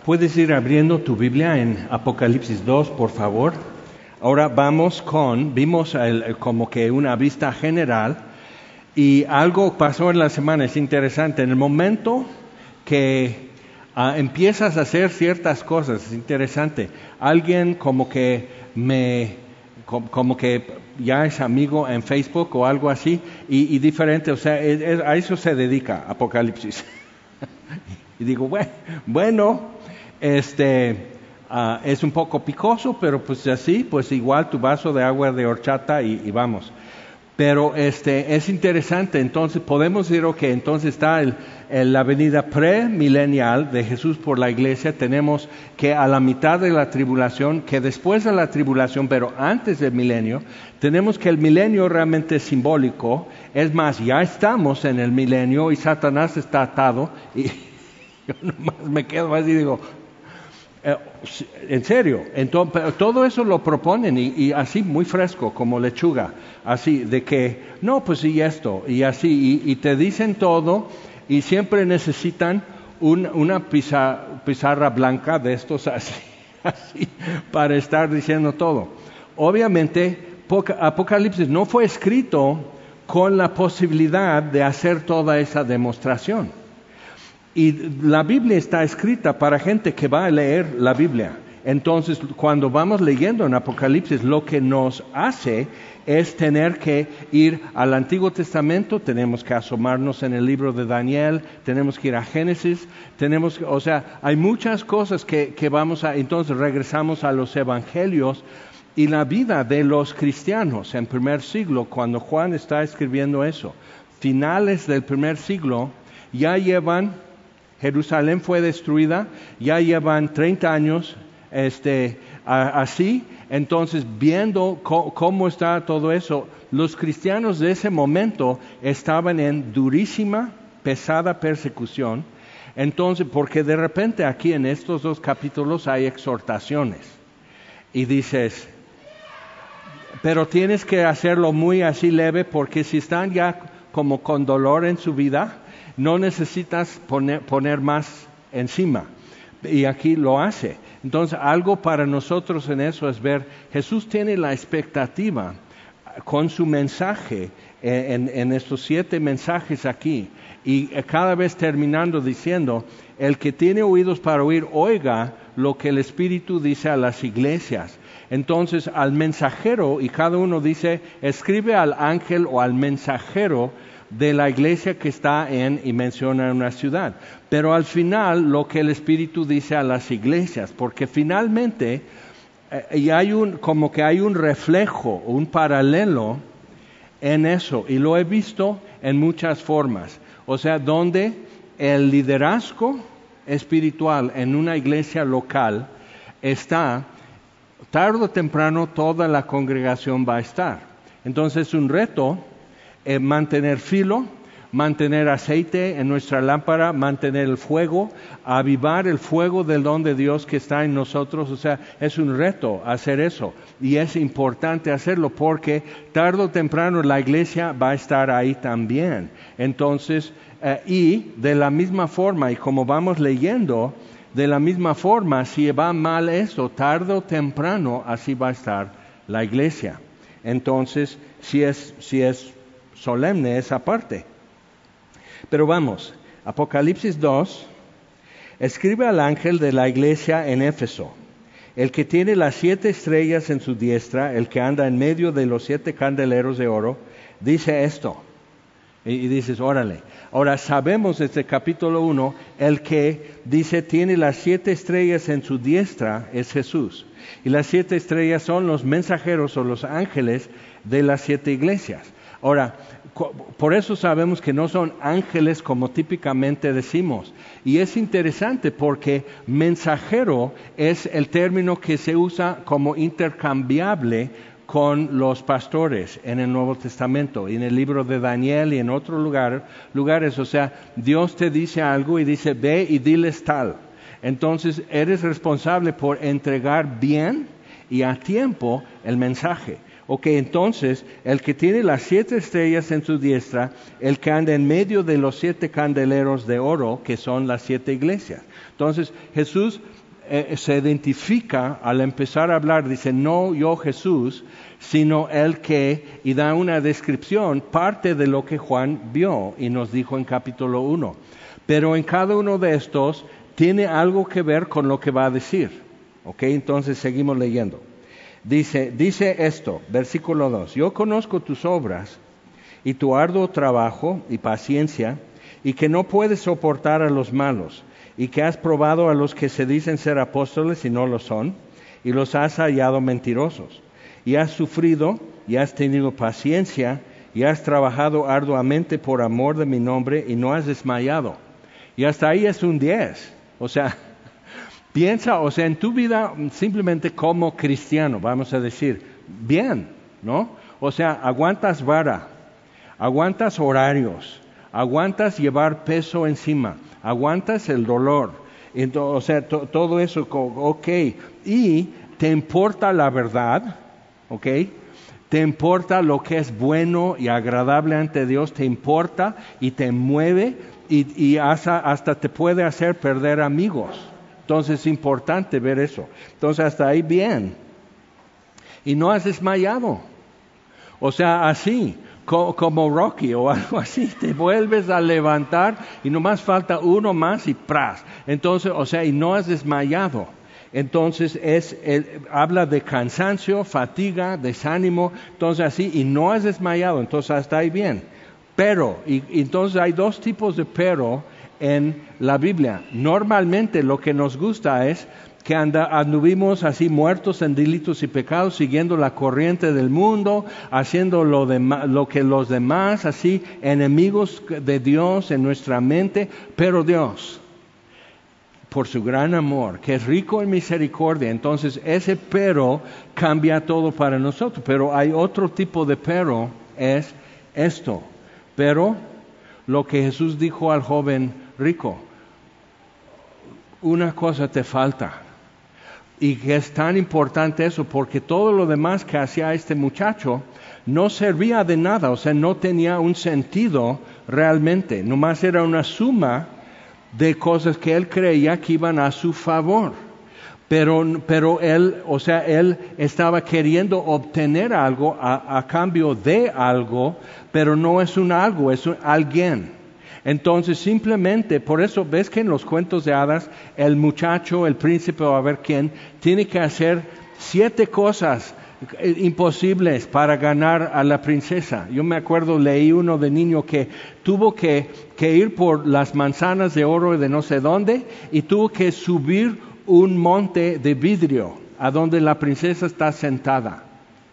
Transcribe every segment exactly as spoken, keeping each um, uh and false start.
Puedes ir abriendo tu Biblia en Apocalipsis dos, por favor. Ahora vamos con, vimos el, como que una vista general y algo pasó en la semana, es interesante. En el momento que uh, empiezas a hacer ciertas cosas, es interesante. Alguien como que me, como, como que ya es amigo en Facebook o algo así y, y diferente, o sea, es, es, a eso se dedica Apocalipsis. Y digo, bueno, bueno este, uh, es un poco picoso, pero pues así, pues igual tu vaso de agua de horchata y, y vamos. Pero este, es interesante, entonces podemos decir, ok, entonces está el, el, la venida premilenial de Jesús por la iglesia, tenemos que a la mitad de la tribulación, que después de la tribulación, pero antes del milenio, tenemos que el milenio realmente es simbólico, es más, ya estamos en el milenio y Satanás está atado y yo nomás me quedo así y digo, eh, en serio, entonces, todo eso lo proponen y, y así muy fresco como lechuga, así de que, no, pues y esto, y así, y, y te dicen todo y siempre necesitan un, una pizarra, pizarra blanca de estos así, así, para estar diciendo todo. Obviamente, Apocalipsis no fue escrito con la posibilidad de hacer toda esa demostración. Y la Biblia está escrita para gente que va a leer la Biblia. Entonces, cuando vamos leyendo en Apocalipsis, lo que nos hace es tener que ir al Antiguo Testamento, tenemos que asomarnos en el libro de Daniel, tenemos que ir a Génesis, tenemos que, o sea, hay muchas cosas que, que vamos a, entonces regresamos a los Evangelios y la vida de los cristianos en primer siglo, cuando Juan está escribiendo eso, finales del primer siglo, ya llevan... Jerusalén fue destruida, ya llevan treinta años este, a, así, entonces viendo co- cómo está todo eso, los cristianos de ese momento estaban en durísima, pesada persecución, entonces porque de repente aquí en estos dos capítulos hay exhortaciones y dices, pero tienes que hacerlo muy así leve porque si están ya como con dolor en su vida, no necesitas poner, poner más encima. Y aquí lo hace. Entonces, algo para nosotros en eso es ver, Jesús tiene la expectativa con su mensaje, en, en estos siete mensajes aquí, y cada vez terminando diciendo, el que tiene oídos para oír, oiga lo que el Espíritu dice a las iglesias. Entonces, al mensajero, y cada uno dice, escribe al ángel o al mensajero, de la iglesia que está en, y menciona una ciudad. Pero al final, lo que el Espíritu dice a las iglesias, porque finalmente, eh, y hay un, como que hay un reflejo, un paralelo en eso, y lo he visto en muchas formas. O sea, donde el liderazgo espiritual en una iglesia local está, tarde o temprano toda la congregación va a estar. Entonces es un reto Eh, mantener filo, mantener aceite en nuestra lámpara, mantener el fuego, avivar el fuego del don de Dios que está en nosotros. O sea, es un reto hacer eso y es importante hacerlo porque tarde o temprano la iglesia va a estar ahí también. Entonces, eh, y de la misma forma, y como vamos leyendo, de la misma forma, si va mal eso, tarde o temprano así va a estar la iglesia. Entonces, si es, si es solemne esa parte. Pero vamos, Apocalipsis dos, escribe al ángel de la iglesia en Éfeso, el que tiene las siete estrellas en su diestra, el que anda en medio de los siete candeleros de oro, dice esto. Y, y dices, órale. Ahora sabemos desde capítulo uno, el que dice tiene las siete estrellas en su diestra es Jesús. Y las siete estrellas son los mensajeros o los ángeles de las siete iglesias. Ahora, por eso sabemos que no son ángeles como típicamente decimos. Y es interesante porque mensajero es el término que se usa como intercambiable con los pastores en el Nuevo Testamento, y en el libro de Daniel y en otros lugar, lugares. O sea, Dios te dice algo y dice, ve y diles tal. Entonces, eres responsable por entregar bien y a tiempo el mensaje. Ok, entonces, el que tiene las siete estrellas en su diestra, el que anda en medio de los siete candeleros de oro, que son las siete iglesias. Entonces, Jesús eh, se identifica al empezar a hablar, dice, no yo Jesús, sino el que, y da una descripción, parte de lo que Juan vio y nos dijo en capítulo uno. Pero en cada uno de estos tiene algo que ver con lo que va a decir. Ok, entonces seguimos leyendo. Dice, dice esto, versículo dos, yo conozco tus obras y tu arduo trabajo y paciencia, y que no puedes soportar a los malos, y que has probado a los que se dicen ser apóstoles y no lo son, y los has hallado mentirosos, y has sufrido, y has tenido paciencia, y has trabajado arduamente por amor de mi nombre, y no has desmayado. Y hasta ahí es un diez, o sea... Piensa, o sea, en tu vida simplemente como cristiano, vamos a decir, bien, ¿no? O sea, aguantas vara, aguantas horarios, aguantas llevar peso encima, aguantas el dolor, entonces, o sea, to, todo eso, ok, y te importa la verdad, ok, te importa lo que es bueno y agradable ante Dios, te importa y te mueve y, y hasta, hasta te puede hacer perder amigos. Entonces es importante ver eso. Entonces hasta ahí bien. Y no has desmayado. O sea, así, co- como Rocky o algo así, te vuelves a levantar y nomás falta uno más y ¡pras! Entonces, o sea, y no has desmayado. Entonces es, el, habla de cansancio, fatiga, desánimo, entonces así, y no has desmayado, entonces hasta ahí bien. Pero, y, y entonces hay dos tipos de pero en la Biblia. Normalmente lo que nos gusta es que anda, anduvimos así muertos en delitos y pecados, siguiendo la corriente del mundo, haciendo lo, de, lo que los demás, así enemigos de Dios en nuestra mente, pero Dios, por su gran amor, que es rico en misericordia, entonces ese pero cambia todo para nosotros. Pero hay otro tipo de pero, es esto, pero lo que Jesús dijo al joven rico, una cosa te falta, y que es tan importante eso, porque todo lo demás que hacía este muchacho no servía de nada, o sea, no tenía un sentido realmente, nomás era una suma de cosas que él creía que iban a su favor. Pero, pero él, o sea, él estaba queriendo obtener algo a, a cambio de algo, pero no es un algo, es un alguien. Entonces simplemente, por eso ves que en los cuentos de hadas, el muchacho, el príncipe o a ver quién, tiene que hacer siete cosas imposibles para ganar a la princesa. Yo me acuerdo, leí uno de niño que tuvo que, que ir por las manzanas de oro de no sé dónde y tuvo que subir un monte de vidrio a donde la princesa está sentada.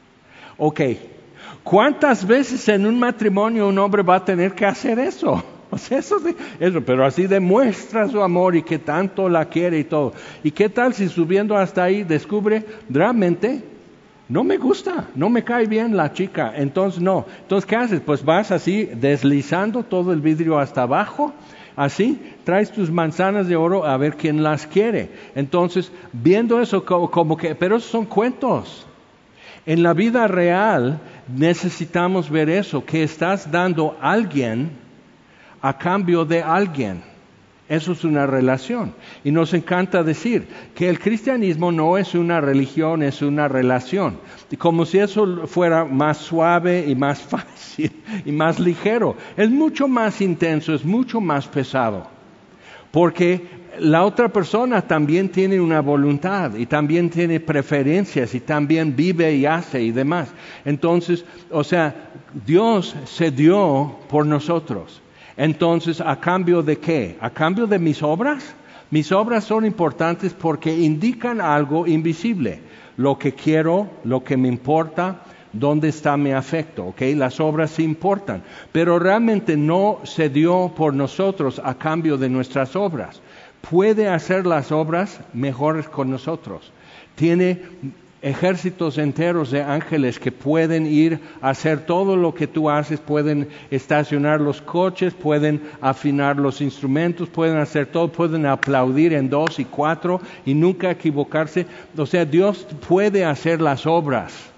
Ok, ¿cuántas veces en un matrimonio un hombre va a tener que hacer eso? O sea, eso, eso, pero así demuestra su amor y que tanto la quiere y todo. ¿Y qué tal si subiendo hasta ahí descubre realmente no me gusta, no me cae bien la chica? Entonces no. Entonces, ¿qué haces? Pues vas así deslizando todo el vidrio hasta abajo, así, traes tus manzanas de oro a ver quién las quiere. Entonces, viendo eso como, como que, pero esos son cuentos. En la vida real necesitamos ver eso, que estás dando a alguien a cambio de alguien. Eso es una relación. Y nos encanta decir que el cristianismo no es una religión, es una relación. Y como si eso fuera más suave y más fácil y más ligero. Es mucho más intenso, es mucho más pesado. Porque la otra persona también tiene una voluntad y también tiene preferencias y también vive y hace y demás. Entonces, o sea, Dios se dio por nosotros. Entonces, ¿a cambio de qué? ¿A cambio de mis obras? Mis obras son importantes porque indican algo invisible. Lo que quiero, lo que me importa, dónde está mi afecto, ¿ok? Las obras sí importan. Pero realmente no se dio por nosotros a cambio de nuestras obras. Puede hacer las obras mejores con nosotros. Tiene ejércitos enteros de ángeles que pueden ir a hacer todo lo que tú haces, pueden estacionar los coches, pueden afinar los instrumentos, pueden hacer todo, pueden aplaudir en dos y cuatro y nunca equivocarse. O sea, Dios puede hacer las obras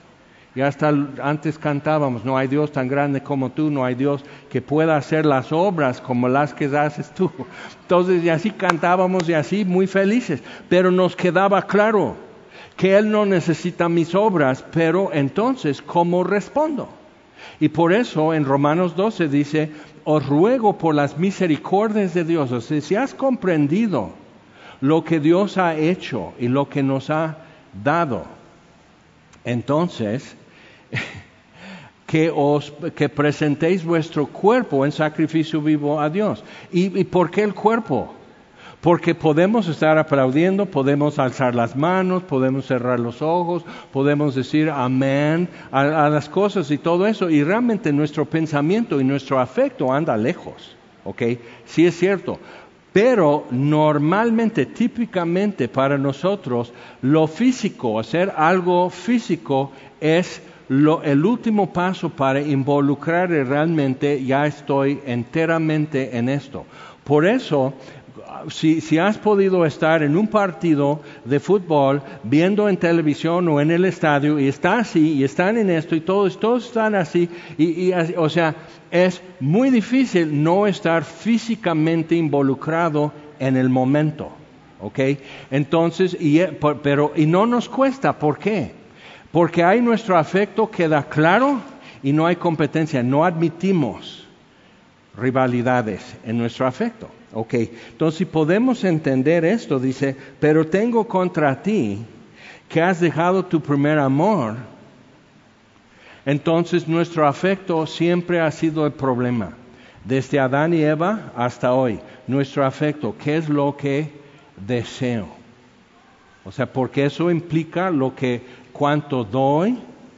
Y hasta antes cantábamos, no hay Dios tan grande como tú, no hay Dios que pueda hacer las obras como las que haces tú. Entonces, y así cantábamos y así muy felices. Pero nos quedaba claro que Él no necesita mis obras, pero entonces, ¿cómo respondo? Y por eso en Romanos doce dice, os ruego por las misericordias de Dios. O sea, si has comprendido lo que Dios ha hecho y lo que nos ha dado, entonces, que os que presentéis vuestro cuerpo en sacrificio vivo a Dios. ¿Y, y por qué el cuerpo? Porque podemos estar aplaudiendo, podemos alzar las manos, podemos cerrar los ojos, podemos decir amén a, a las cosas y todo eso, y realmente nuestro pensamiento y nuestro afecto anda lejos, ¿ok? Sí es cierto. Pero normalmente, típicamente para nosotros, lo físico, hacer algo físico es lo, el último paso para involucrar realmente, ya estoy enteramente en esto. Por eso, si, si has podido estar en un partido de fútbol, viendo en televisión o en el estadio, y está así, y están en esto, y todos, todos están así, y, y así, o sea, es muy difícil no estar físicamente involucrado en el momento, ¿ok? Entonces, y, pero, y no nos cuesta, ¿por qué? Porque hay nuestro afecto queda claro y no hay competencia, no admitimos rivalidades en nuestro afecto, ¿ok? Entonces, si podemos entender esto, dice, pero tengo contra ti que has dejado tu primer amor. Entonces nuestro afecto siempre ha sido el problema. Desde Adán y Eva hasta hoy, nuestro afecto, ¿qué es lo que deseo? O sea, porque eso implica lo que, cuánto doy,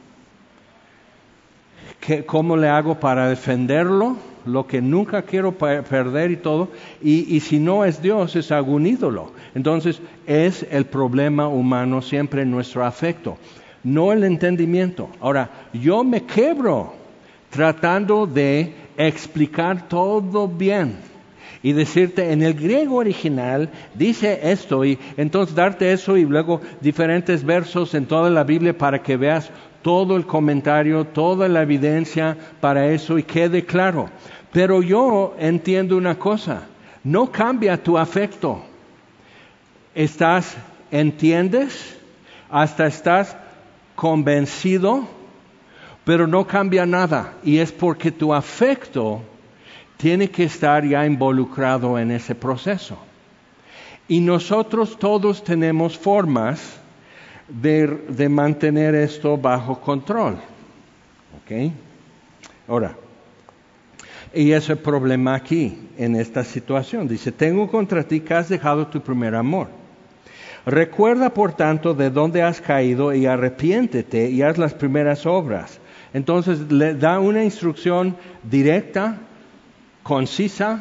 que, cómo le hago para defenderlo, lo que nunca quiero perder y todo. Y, y si no es Dios, es algún ídolo. Entonces es el problema humano siempre nuestro afecto. No el entendimiento. Ahora, yo me quebro tratando de explicar todo bien y decirte en el griego original dice esto y entonces darte eso y luego diferentes versos en toda la Biblia para que veas todo el comentario, toda la evidencia para eso y quede claro. Pero yo entiendo una cosa, no cambia tu afecto. Estás, ¿entiendes? Hasta estás convencido, pero no cambia nada, y es porque tu afecto tiene que estar ya involucrado en ese proceso. Y nosotros todos tenemos formas de, de mantener esto bajo control, ¿ok? Ahora, y ese es el problema aquí, en esta situación. Dice, tengo contra ti que has dejado tu primer amor. Recuerda, por tanto, de dónde has caído y arrepiéntete y haz las primeras obras. Entonces le da una instrucción directa, concisa,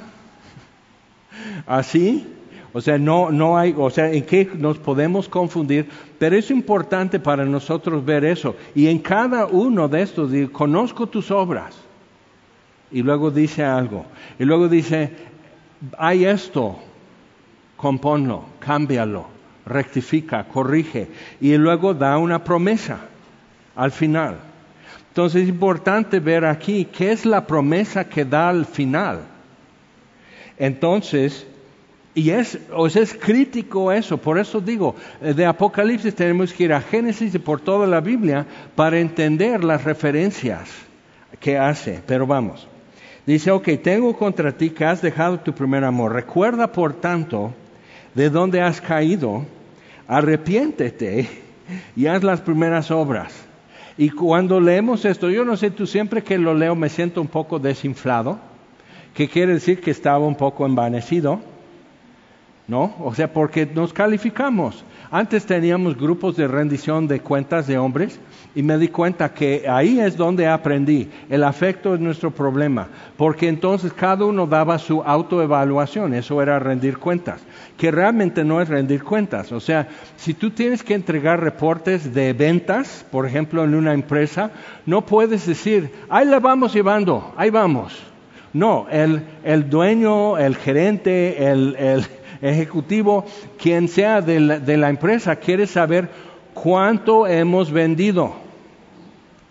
así. O sea, no, no hay, o sea, en qué nos podemos confundir, pero es importante para nosotros ver eso. Y en cada uno de estos, dice, conozco tus obras. Y luego dice algo. Y luego dice, hay esto, compónlo, cámbialo. Rectifica, corrige y luego da una promesa al final. Entonces es importante ver aquí qué es la promesa que da al final. Entonces, y es, o sea, es crítico eso, por eso digo, de Apocalipsis tenemos que ir a Génesis y por toda la Biblia para entender las referencias que hace, pero vamos. Dice, ok, tengo contra ti que has dejado tu primer amor. Recuerda, por tanto, de dónde has caído, arrepiéntete y haz las primeras obras. Y cuando leemos esto, yo no sé, tú siempre que lo leo me siento un poco desinflado, que quiere decir que estaba un poco envanecido, ¿no? O sea, porque nos calificamos. Antes teníamos grupos de rendición de cuentas de hombres y me di cuenta que ahí es donde aprendí. El afecto es nuestro problema, porque entonces cada uno daba su autoevaluación, eso era rendir cuentas, que realmente no es rendir cuentas. O sea, si tú tienes que entregar reportes de ventas, por ejemplo, en una empresa, no puedes decir, ahí la vamos llevando, ahí vamos. No, el, el dueño, el gerente, el... el ejecutivo, quien sea de la, de la empresa, quiere saber cuánto hemos vendido.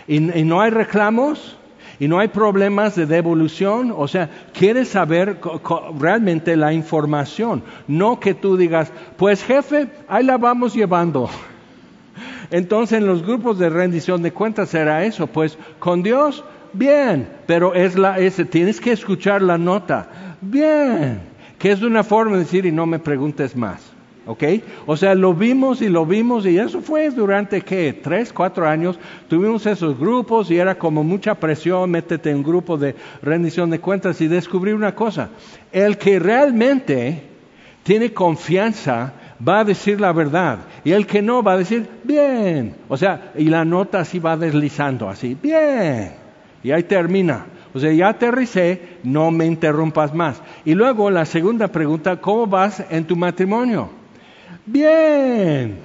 Y, y no hay reclamos, y no hay problemas de devolución. O sea, quieres saber co- co- realmente la información. No que tú digas, pues jefe, ahí la vamos llevando. Entonces en los grupos de rendición de cuentas era eso, pues con Dios, bien, pero es la, es, tienes que escuchar la nota, bien, que es una forma de decir y no me preguntes más, ¿ok? O sea, lo vimos y lo vimos y eso fue durante, ¿qué? Tres, cuatro años, tuvimos esos grupos y era como mucha presión, métete en un grupo de rendición de cuentas y descubrí una cosa, el que realmente tiene confianza va a decir la verdad, y el que no va a decir, bien, o sea, y la nota así va deslizando, así, bien, y ahí termina. O sea, ya aterricé, no me interrumpas más. Y luego la segunda pregunta, ¿cómo vas en tu matrimonio? Bien.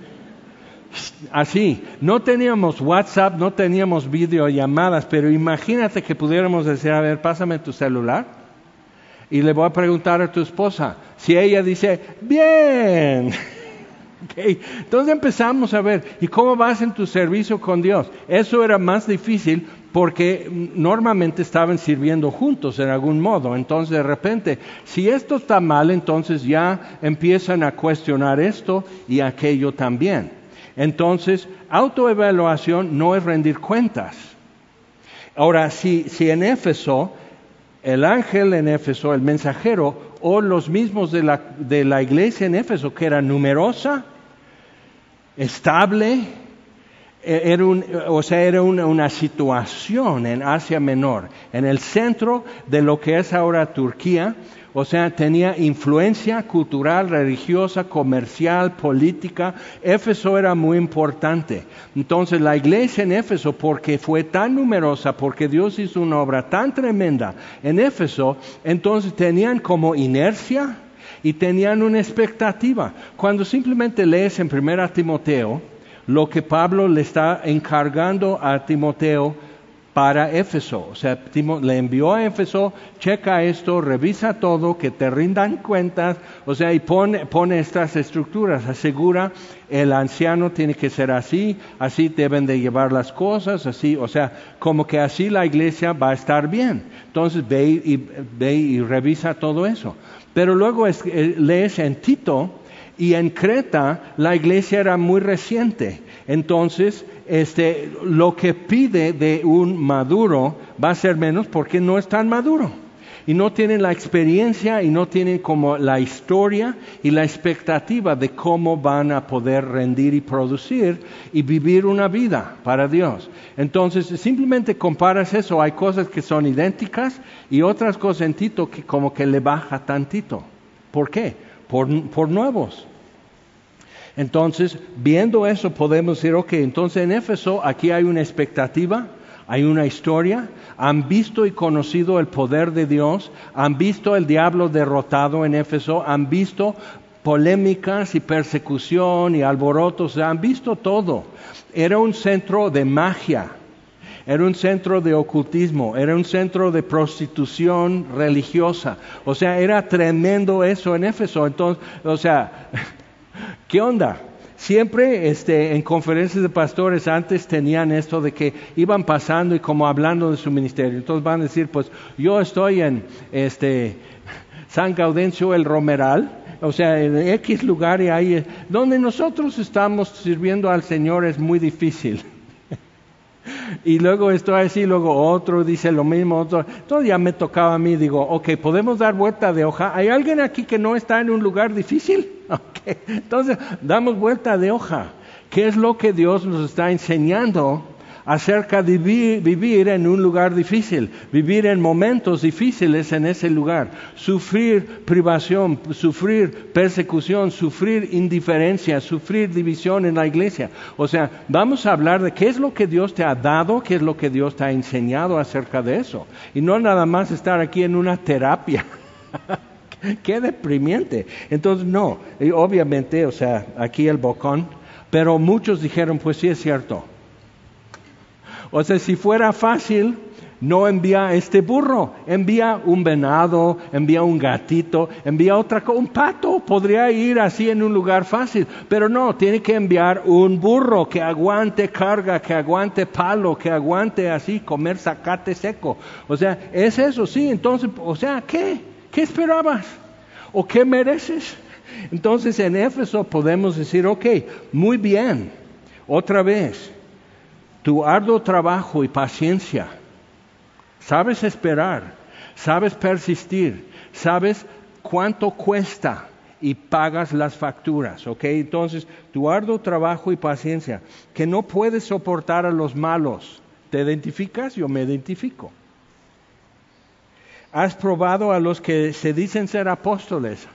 Así, no teníamos WhatsApp, no teníamos videollamadas, pero imagínate que pudiéramos decir, a ver, pásame tu celular. Y le voy a preguntar a tu esposa, si ella dice, bien. Okay. Entonces empezamos a ver, ¿y cómo vas en tu servicio con Dios? Eso era más difícil porque normalmente estaban sirviendo juntos en algún modo. Entonces de repente, si esto está mal, entonces ya empiezan a cuestionar esto y aquello también. Entonces, autoevaluación no es rendir cuentas. Ahora, si, si en Éfeso, el ángel en Éfeso, el mensajero, o los mismos de la, de la iglesia en Éfeso, que era numerosa, estable, era un, o sea, era una, una situación en Asia Menor, en el centro de lo que es ahora Turquía. O sea, tenía influencia cultural, religiosa, comercial, política. Éfeso era muy importante. Entonces la iglesia en Éfeso, porque fue tan numerosa, porque Dios hizo una obra tan tremenda en Éfeso, entonces tenían como inercia y tenían una expectativa. Cuando simplemente lees en primera Timoteo, lo que Pablo le está encargando a Timoteo para Éfeso, o sea, Timo, le envió a Éfeso, checa esto, revisa todo, que te rindan cuentas, o sea, y pone, pone estas estructuras, asegura el anciano tiene que ser así, así deben de llevar las cosas, así, o sea, como que así la iglesia va a estar bien. Entonces ve y, ve y revisa todo eso. Pero luego es, lees en Tito, y en Creta la iglesia era muy reciente. Entonces, este, lo que pide de un maduro va a ser menos porque no es tan maduro. Y no tienen la experiencia y no tienen como la historia y la expectativa de cómo van a poder rendir y producir y vivir una vida para Dios. Entonces, simplemente comparas eso. Hay cosas que son idénticas y otras cosas en Tito que como que le baja tantito. ¿Por qué? Por, por nuevos. Entonces, viendo eso podemos decir, ok, entonces en Éfeso aquí hay una expectativa, hay una historia, han visto y conocido el poder de Dios, han visto el diablo derrotado en Éfeso, han visto polémicas y persecución y alborotos, han visto todo. Era un centro de magia. Era un centro de ocultismo, era un centro de prostitución religiosa. O sea, era tremendo eso en Éfeso. Entonces, o sea, ¿qué onda? Siempre este, en conferencias de pastores antes tenían esto de que iban pasando y como hablando de su ministerio. Entonces van a decir, pues yo estoy en este San Gaudencio el Romeral, o sea, en X lugar y ahí, donde nosotros estamos sirviendo al Señor es muy difícil. Y luego estoy así, luego otro dice lo mismo, otro. Entonces ya me tocaba a mí, digo, ok, ¿podemos dar vuelta de hoja? ¿Hay alguien aquí que no está en un lugar difícil? Okay. Entonces damos vuelta de hoja. ¿Qué es lo que Dios nos está enseñando acerca de vivir, vivir en un lugar difícil? Vivir en momentos difíciles en ese lugar. Sufrir privación, sufrir persecución, sufrir indiferencia, sufrir división en la iglesia. O sea, vamos a hablar de qué es lo que Dios te ha dado, qué es lo que Dios te ha enseñado acerca de eso. Y no nada más estar aquí en una terapia. Qué deprimiente. Entonces, no, y obviamente, o sea, aquí el bocón, pero muchos dijeron, pues sí es cierto. O sea, si fuera fácil, no envía este burro, envía un venado, envía un gatito, envía otra cosa, un pato, podría ir así en un lugar fácil, pero no, tiene que enviar un burro que aguante carga, que aguante palo, que aguante así comer zacate seco. O sea, es eso, sí, entonces, o sea, ¿qué? ¿Qué esperabas? ¿O qué mereces? Entonces en Éfeso podemos decir, ok, muy bien, otra vez, tu arduo trabajo y paciencia. Sabes esperar, sabes persistir, sabes cuánto cuesta y pagas las facturas, ¿ok? Entonces, tu arduo trabajo y paciencia, que no puedes soportar a los malos. ¿Te identificas? Yo me identifico. Has probado a los que se dicen ser apóstoles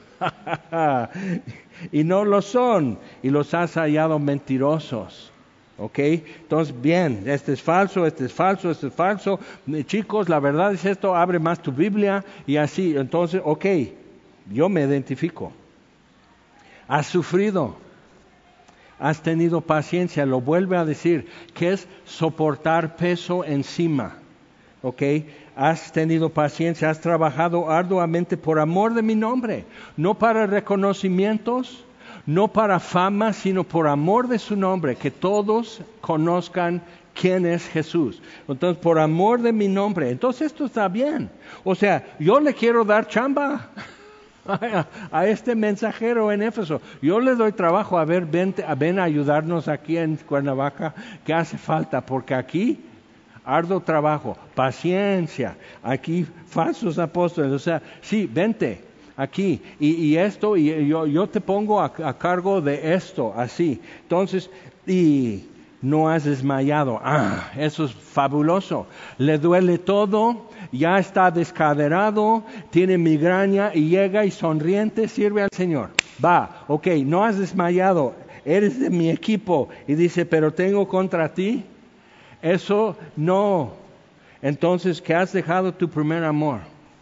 y no lo son, y los has hallado mentirosos. ¿Ok? Entonces, bien, este es falso, este es falso, este es falso. Chicos, la verdad es esto, abre más tu Biblia y así. Entonces, ok, yo me identifico. Has sufrido, has tenido paciencia, lo vuelve a decir, que es soportar peso encima. ¿Ok? Has tenido paciencia, has trabajado arduamente por amor de mi nombre, no para reconocimientos, no para fama, sino por amor de su nombre, que todos conozcan quién es Jesús. Entonces, por amor de mi nombre. Entonces, esto está bien. O sea, yo le quiero dar chamba a, a este mensajero en Éfeso. Yo le doy trabajo. A ver, ven, ven a ayudarnos aquí en Cuernavaca, que hace falta, porque aquí arduo trabajo, paciencia, aquí falsos apóstoles. O sea, sí, vente aquí, y, y esto, y yo, yo te pongo a, a cargo de esto, así. Entonces, y no has desmayado. Ah, eso es fabuloso. Le duele todo, ya está descaderado, tiene migraña y llega y sonriente sirve al Señor. Va, ok, no has desmayado, eres de mi equipo. Y dice, pero tengo contra ti. Eso no. Entonces, ¿qué has dejado tu primer amor?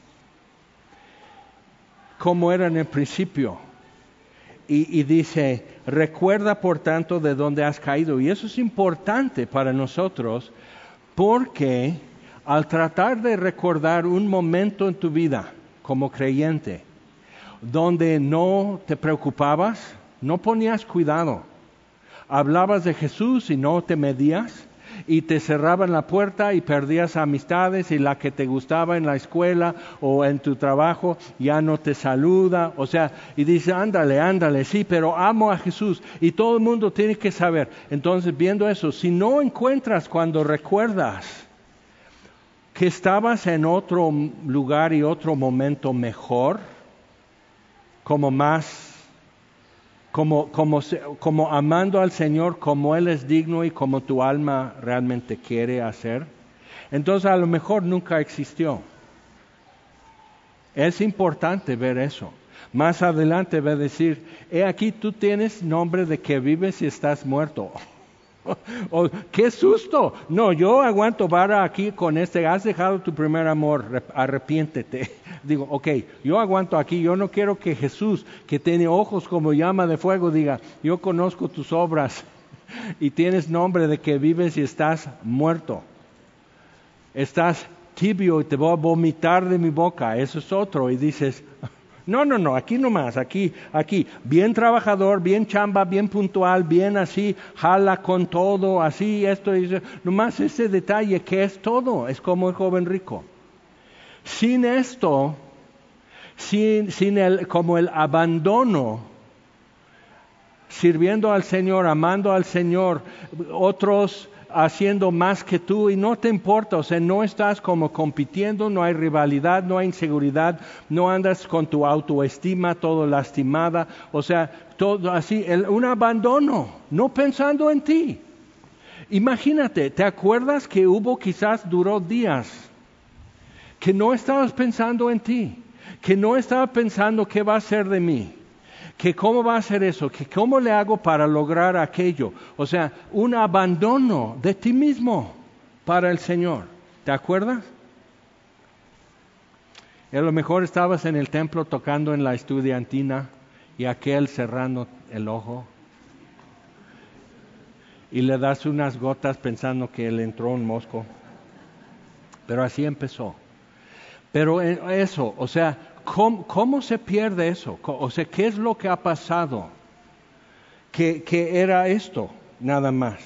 Como era en el principio. Y, y dice, recuerda por tanto de dónde has caído. Y eso es importante para nosotros, porque al tratar de recordar un momento en tu vida como creyente, donde no te preocupabas, no ponías cuidado, hablabas de Jesús y no te medías, y te cerraban la puerta y perdías amistades, y la que te gustaba en la escuela o en tu trabajo ya no te saluda, o sea, y dice, ándale, ándale, sí, pero amo a Jesús, y todo el mundo tiene que saber. Entonces, viendo eso, si no encuentras cuando recuerdas que estabas en otro lugar y otro momento mejor, como más Como, como, como amando al Señor como Él es digno y como tu alma realmente quiere hacer, entonces a lo mejor nunca existió. Es importante ver eso. Más adelante va a decir, he aquí tú tienes nombre de que vives y estás muerto. Oh, ¡qué susto! No, yo aguanto vara aquí con este, has dejado tu primer amor, arrepiéntete. Digo, ok, yo aguanto aquí, yo no quiero que Jesús, que tiene ojos como llama de fuego, diga, yo conozco tus obras y tienes nombre de que vives y estás muerto. Estás tibio y te voy a vomitar de mi boca, eso es otro. Y dices, no, no, no, aquí nomás, aquí, aquí, bien trabajador, bien chamba, bien puntual, bien así, jala con todo, así, esto y eso. Nomás ese detalle que es todo, es como el joven rico. Sin esto, sin, sin el, como el abandono, sirviendo al Señor, amando al Señor, otros haciendo más que tú y no te importa, o sea, no estás como compitiendo, no hay rivalidad, no hay inseguridad, no andas con tu autoestima todo lastimada, o sea, todo así, el, un abandono, no pensando en ti. Imagínate, ¿te acuerdas que hubo quizás duró días que no estabas pensando en ti, que no estabas pensando qué va a ser de mí? Que cómo va a ser eso, que cómo le hago para lograr aquello. O sea, un abandono de ti mismo para el Señor. ¿Te acuerdas? A lo mejor estabas en el templo tocando en la estudiantina y aquel cerrando el ojo y le das unas gotas pensando que le entró un mosco. Pero así empezó. Pero eso, o sea, ¿cómo, cómo se pierde eso? O sea, ¿qué es lo que ha pasado? ¿Qué, qué era esto? Nada más.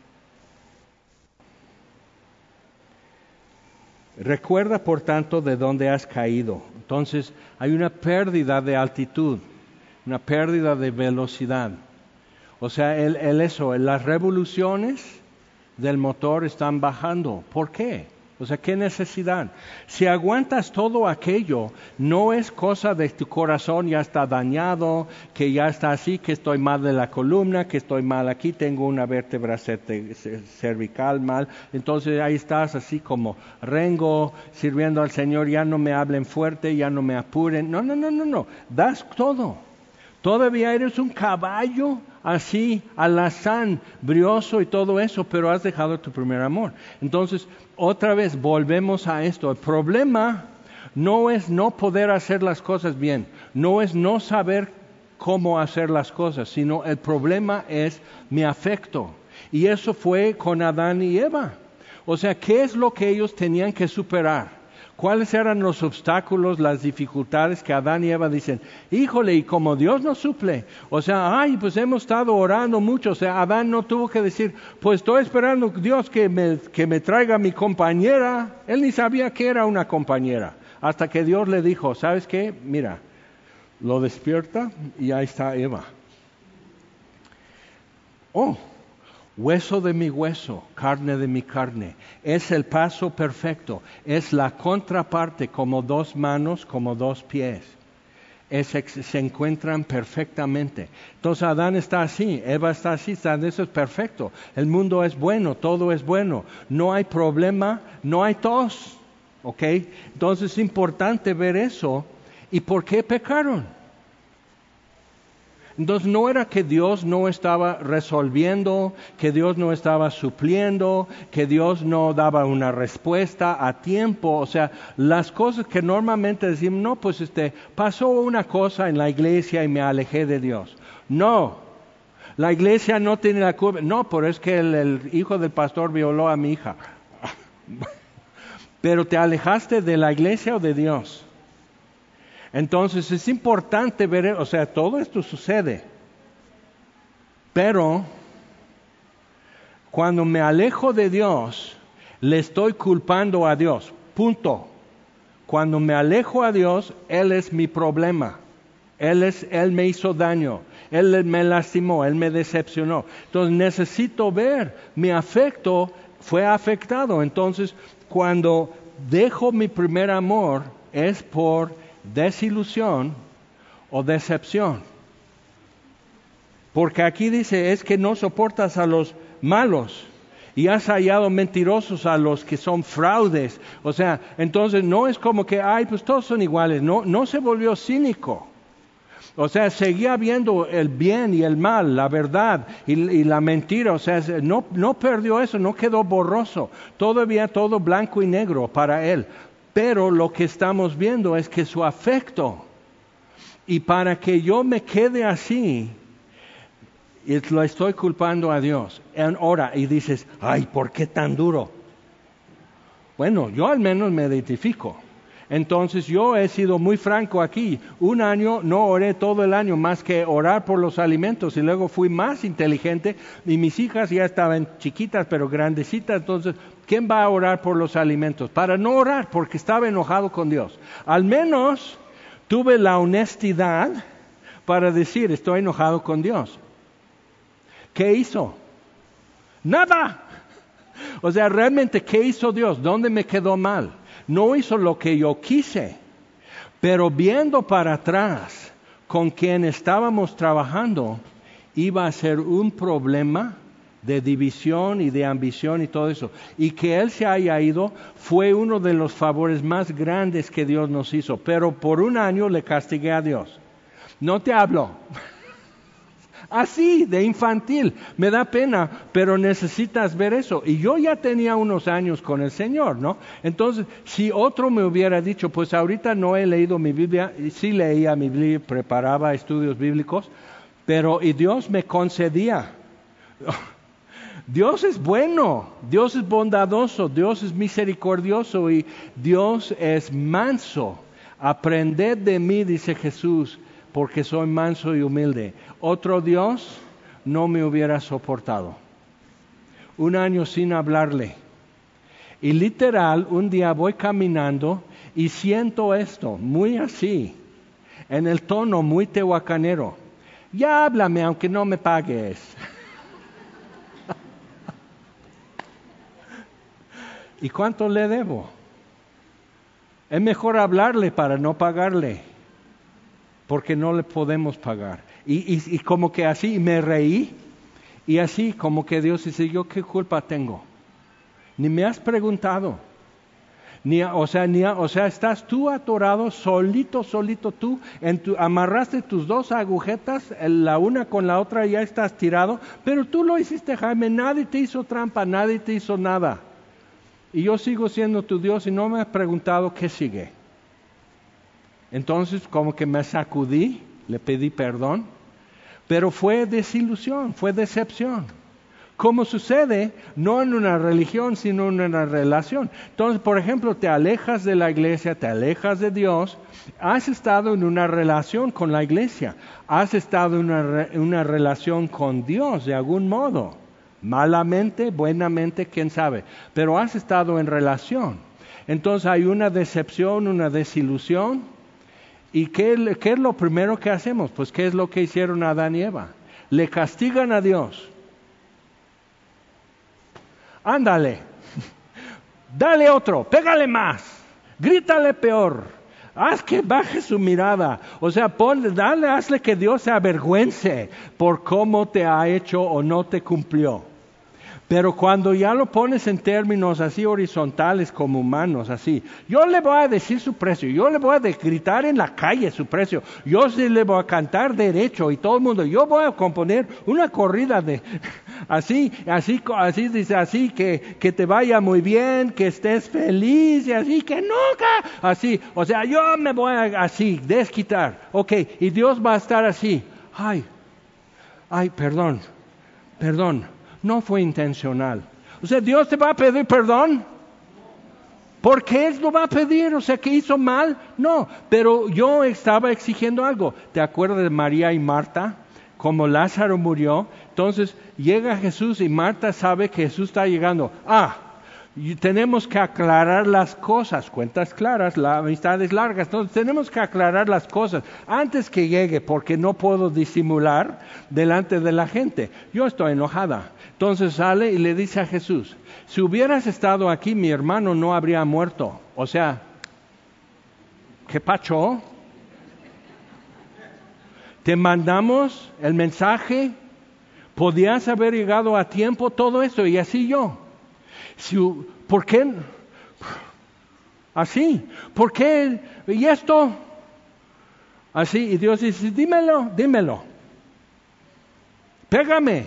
Recuerda, por tanto, de dónde has caído. Entonces, hay una pérdida de altitud, una pérdida de velocidad. O sea, el, el eso, las revoluciones del motor están bajando. ¿Por qué? O sea, ¿qué necesidad? Si aguantas todo aquello, no es cosa de tu corazón ya está dañado, que ya está así, que estoy mal de la columna, que estoy mal aquí, tengo una vértebra cervical mal. Entonces ahí estás así como rengo, sirviendo al Señor, ya no me hablen fuerte, ya no me apuren. No, no, no, no, no. Das todo. Todavía eres un caballo así, alazán, brioso y todo eso, pero has dejado tu primer amor. Entonces, otra vez volvemos a esto. El problema no es no poder hacer las cosas bien, no es no saber cómo hacer las cosas, sino el problema es mi afecto. Y eso fue con Adán y Eva. O sea, ¿qué es lo que ellos tenían que superar? ¿Cuáles eran los obstáculos, las dificultades que Adán y Eva dicen? Híjole, y como Dios nos suple, o sea, ay, pues hemos estado orando mucho, o sea, Adán no tuvo que decir, pues estoy esperando Dios que me, que me traiga mi compañera. Él ni sabía que era una compañera, hasta que Dios le dijo, ¿sabes qué? Mira, lo despierta y ahí está Eva. Oh, hueso de mi hueso, carne de mi carne. Es el paso perfecto. Es la contraparte, como dos manos, como dos pies. Es, se encuentran perfectamente. Entonces Adán está así, Eva está así, eso es perfecto. El mundo es bueno, todo es bueno. No hay problema, no hay tos. ¿Ok? Entonces es importante ver eso. ¿Y por qué pecaron? Entonces no era que Dios no estaba resolviendo, que Dios no estaba supliendo, que Dios no daba una respuesta a tiempo. O sea, las cosas que normalmente decimos, no, pues este, pasó una cosa en la iglesia y me alejé de Dios. No, la iglesia no tiene la culpa. No, pero es que el, el hijo del pastor violó a mi hija. Pero ¿te alejaste de la iglesia o de Dios? Entonces es importante ver, o sea, todo esto sucede. Pero cuando me alejo de Dios, le estoy culpando a Dios. Punto. Cuando me alejo a Dios, Él es mi problema. Él, es, él me hizo daño. Él me lastimó. Él me decepcionó. Entonces necesito ver, mi afecto fue afectado. Entonces cuando dejo mi primer amor es por desilusión o decepción. Porque aquí dice, es que no soportas a los malos y has hallado mentirosos a los que son fraudes. O sea, entonces no es como que, ay, pues todos son iguales. No, no se volvió cínico. O sea, seguía viendo el bien y el mal, la verdad y, y la mentira. O sea, no, no perdió eso, no quedó borroso. Todavía todo blanco y negro para él. Pero lo que estamos viendo es que su afecto, y para que yo me quede así, lo estoy culpando a Dios. Ahora, y dices, ay, ¿por qué tan duro? Bueno, yo al menos me identifico. Entonces yo he sido muy franco aquí. Un año no oré todo el año más que orar por los alimentos, y luego fui más inteligente y mis hijas ya estaban chiquitas pero grandecitas. Entonces, ¿quién va a orar por los alimentos? Para no orar, porque estaba enojado con Dios. Al menos tuve la honestidad para decir, estoy enojado con Dios. ¿Qué hizo? Nada. O sea, realmente, ¿qué hizo Dios? ¿Dónde me quedó mal? No hizo lo que yo quise, pero viendo para atrás con quien estábamos trabajando, iba a ser un problema de división y de ambición y todo eso. Y que Él se haya ido fue uno de los favores más grandes que Dios nos hizo. Pero por un año le castigué a Dios. No te hablo. Así, de infantil. Me da pena, pero necesitas ver eso. Y yo ya tenía unos años con el Señor, ¿no? Entonces, si otro me hubiera dicho, pues ahorita no he leído mi Biblia, y sí leía mi Biblia, preparaba estudios bíblicos, pero y Dios me concedía. Dios es bueno, Dios es bondadoso, Dios es misericordioso y Dios es manso. Aprended de mí, dice Jesús, porque soy manso y humilde. Otro Dios no me hubiera soportado. Un año sin hablarle. Y literal, un día voy caminando y siento esto, muy así, en el tono muy tehuacanero. Ya háblame aunque no me pagues. ¿Y cuánto le debo? Es mejor hablarle para no pagarle, porque no le podemos pagar. Y, y, y como que así me reí, y así como que Dios dice, ¿yo qué culpa tengo? Ni me has preguntado. Ni, o sea, ni, o sea, estás tú atorado, solito, solito tú, en tu, amarraste tus dos agujetas, la una con la otra, ya estás tirado, pero tú lo hiciste, Jaime, nadie te hizo trampa, nadie te hizo nada. Y yo sigo siendo tu Dios y no me has preguntado qué sigue. Entonces como que me sacudí, le pedí perdón, pero fue desilusión, fue decepción. Como sucede, no en una religión, sino en una relación. Entonces, por ejemplo, te alejas de la iglesia, te alejas de Dios, has estado en una relación con la iglesia, has estado en una, una relación con Dios de algún modo. Malamente, buenamente, quién sabe, pero has estado en relación. Entonces hay una decepción, una desilusión. ¿Y qué, qué es lo primero que hacemos? Pues ¿qué es lo que hicieron Adán y Eva? Le castigan a Dios. Ándale, dale otro, pégale más, grítale peor, haz que baje su mirada. O sea, ponle, dale, hazle que Dios se avergüence por cómo te ha hecho o no te cumplió. Pero cuando ya lo pones en términos así horizontales como humanos, así, yo le voy a decir su precio, yo le voy a gritar en la calle su precio, yo sí le voy a cantar derecho y todo el mundo, yo voy a componer una corrida de, así, así, así dice, así que, que te vaya muy bien, que estés feliz y así, que nunca, así, o sea, yo me voy a así, desquitar, ok, y Dios va a estar así, ay, ay, perdón, perdón. No fue intencional. O sea, ¿Dios te va a pedir perdón? ¿Por qué Él lo va a pedir? O sea, ¿que hizo mal? No, pero yo estaba exigiendo algo. ¿Te acuerdas de María y Marta? Como Lázaro murió, entonces llega Jesús y Marta sabe que Jesús está llegando. Ah, y tenemos que aclarar las cosas, cuentas claras, la amistad es larga, entonces tenemos que aclarar las cosas antes que llegue, porque no puedo disimular delante de la gente. Yo estoy enojada. Entonces sale y le dice a Jesús, si hubieras estado aquí, mi hermano no habría muerto. O sea, ¿qué pacho? Te mandamos el mensaje, podías haber llegado a tiempo, todo eso, y así yo. Si, ¿Por qué? Así, ¿por qué? ¿Y esto? Así, y Dios dice, dímelo, dímelo. Pégame.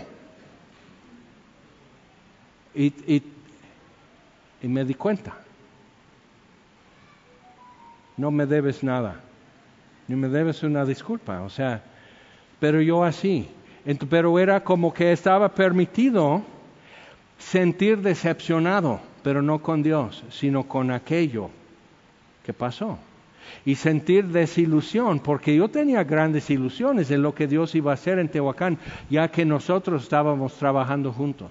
Y, y, y me di cuenta. No me debes nada. Ni me debes una disculpa. O sea, pero yo así. Entonces, pero era como que estaba permitido sentir decepcionado, pero no con Dios, sino con aquello que pasó. Y sentir desilusión, porque yo tenía grandes ilusiones en lo que Dios iba a hacer en Tehuacán, ya que nosotros estábamos trabajando juntos.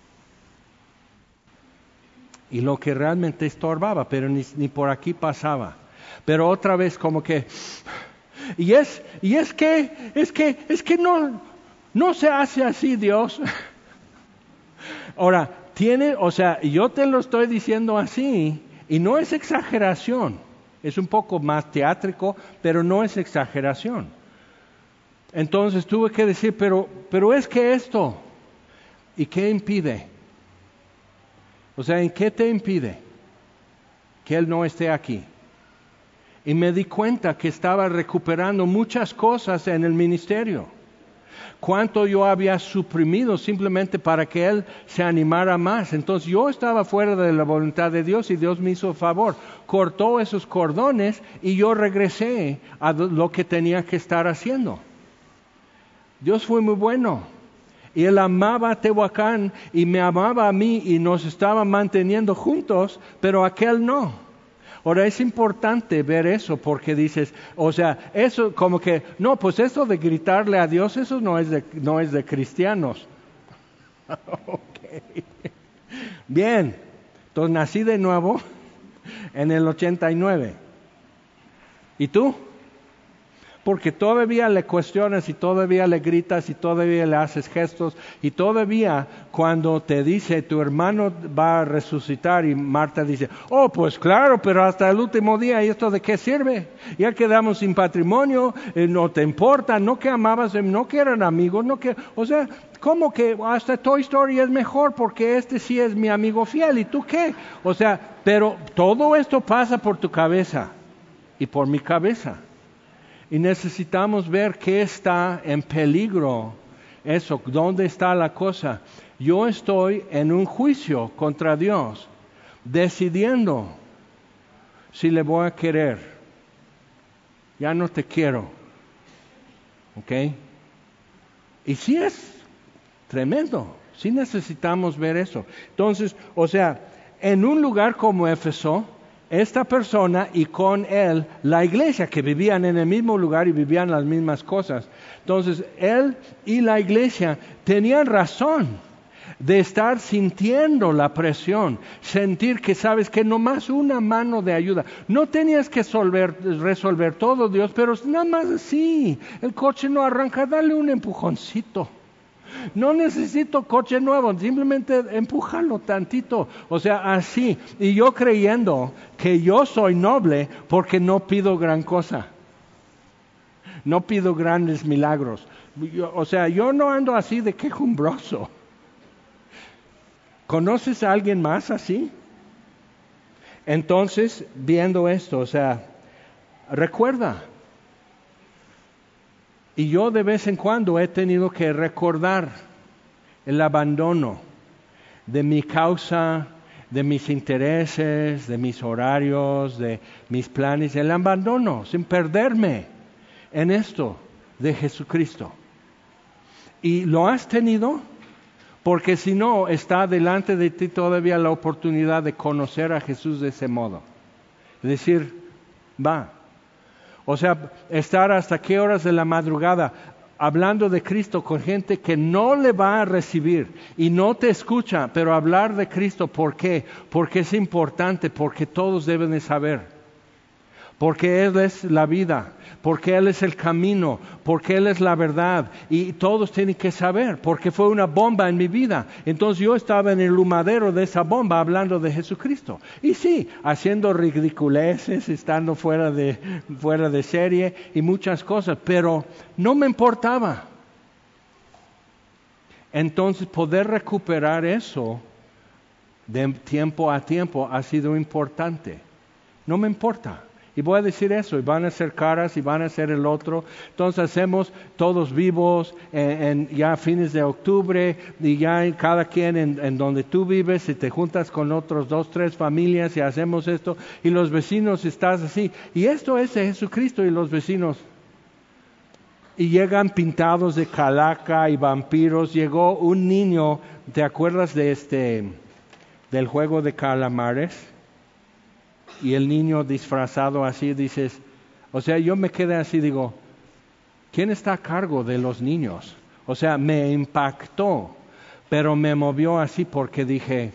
Y lo que realmente estorbaba, pero ni, ni por aquí pasaba. Pero otra vez como que, y es, y es que, es que, es que no, no se hace así, Dios. Ahora, tiene, o sea, yo te lo estoy diciendo así, y no es exageración, es un poco más teátrico, pero no es exageración. Entonces tuve que decir, pero, pero es que esto, ¿y qué impide? O sea, ¿en qué te impide que Él no esté aquí? Y me di cuenta que estaba recuperando muchas cosas en el ministerio. Cuánto yo había suprimido simplemente para que Él se animara más. Entonces yo estaba fuera de la voluntad de Dios y Dios me hizo favor. Cortó esos cordones y yo regresé a lo que tenía que estar haciendo. Dios fue muy bueno. Y él amaba a Tehuacán y me amaba a mí y nos estaba manteniendo juntos, pero aquel no. Ahora es importante ver eso porque dices, o sea, eso como que, no, pues eso de gritarle a Dios, eso no es de, no es de cristianos. Okay. Bien, entonces nací de nuevo en el ochenta y nueve. ¿Y tú? Porque todavía le cuestionas y todavía le gritas y todavía le haces gestos y todavía cuando te dice tu hermano va a resucitar y Marta dice, oh pues claro, pero hasta el último día, ¿y esto de qué sirve? Ya quedamos sin patrimonio, eh, no te importa, no que amabas, no que eran amigos, no que, o sea, ¿cómo que hasta Toy Story es mejor porque este sí es mi amigo fiel y tú qué? O sea, pero todo esto pasa por tu cabeza y por mi cabeza. Y necesitamos ver qué está en peligro, eso, dónde está la cosa. Yo estoy en un juicio contra Dios, decidiendo si le voy a querer. Ya no te quiero. ¿Ok? Y sí es tremendo, sí necesitamos ver eso. Entonces, o sea, en un lugar como Éfeso, esta persona y con él la iglesia, que vivían en el mismo lugar y vivían las mismas cosas. Entonces, él y la iglesia tenían razón de estar sintiendo la presión, sentir que sabes que nomás una mano de ayuda. No tenías que resolver, resolver todo, Dios, pero nada más así. El coche no arranca, dale un empujoncito. No necesito coche nuevo, simplemente empújalo tantito. O sea, así. Y yo creyendo que yo soy noble porque no pido gran cosa. No pido grandes milagros. Yo, o sea, yo no ando así de quejumbroso. ¿Conoces a alguien más así? Entonces, viendo esto, o sea, recuerda. Y yo de vez en cuando he tenido que recordar el abandono de mi causa, de mis intereses, de mis horarios, de mis planes, el abandono, sin perderme en esto de Jesucristo. ¿Y lo has tenido? Porque si no, está delante de ti todavía la oportunidad de conocer a Jesús de ese modo. Es decir, va. O sea, estar hasta qué horas de la madrugada hablando de Cristo con gente que no le va a recibir y no te escucha, pero hablar de Cristo, ¿por qué? Porque es importante, porque todos deben de saber. Porque Él es la vida, porque Él es el camino, porque Él es la verdad. Y todos tienen que saber, porque fue una bomba en mi vida. Entonces yo estaba en el humadero de esa bomba hablando de Jesucristo. Y sí, haciendo ridiculeces, estando fuera de, fuera de serie y muchas cosas, pero no me importaba. Entonces poder recuperar eso de tiempo a tiempo ha sido importante. No me importa. Y voy a decir eso, y van a ser caras y van a ser el otro. Entonces hacemos todos vivos en, en ya fines de octubre y ya cada quien en, en donde tú vives y te juntas con otros dos, tres familias y hacemos esto. Y los vecinos estás así. Y esto es de Jesucristo y los vecinos. Y llegan pintados de calaca y vampiros. Llegó un niño, ¿te acuerdas de este, del juego de calamares? Y el niño disfrazado así, dices, o sea, yo me quedé así, digo, ¿quién está a cargo de los niños? O sea, me impactó, pero me movió así porque dije,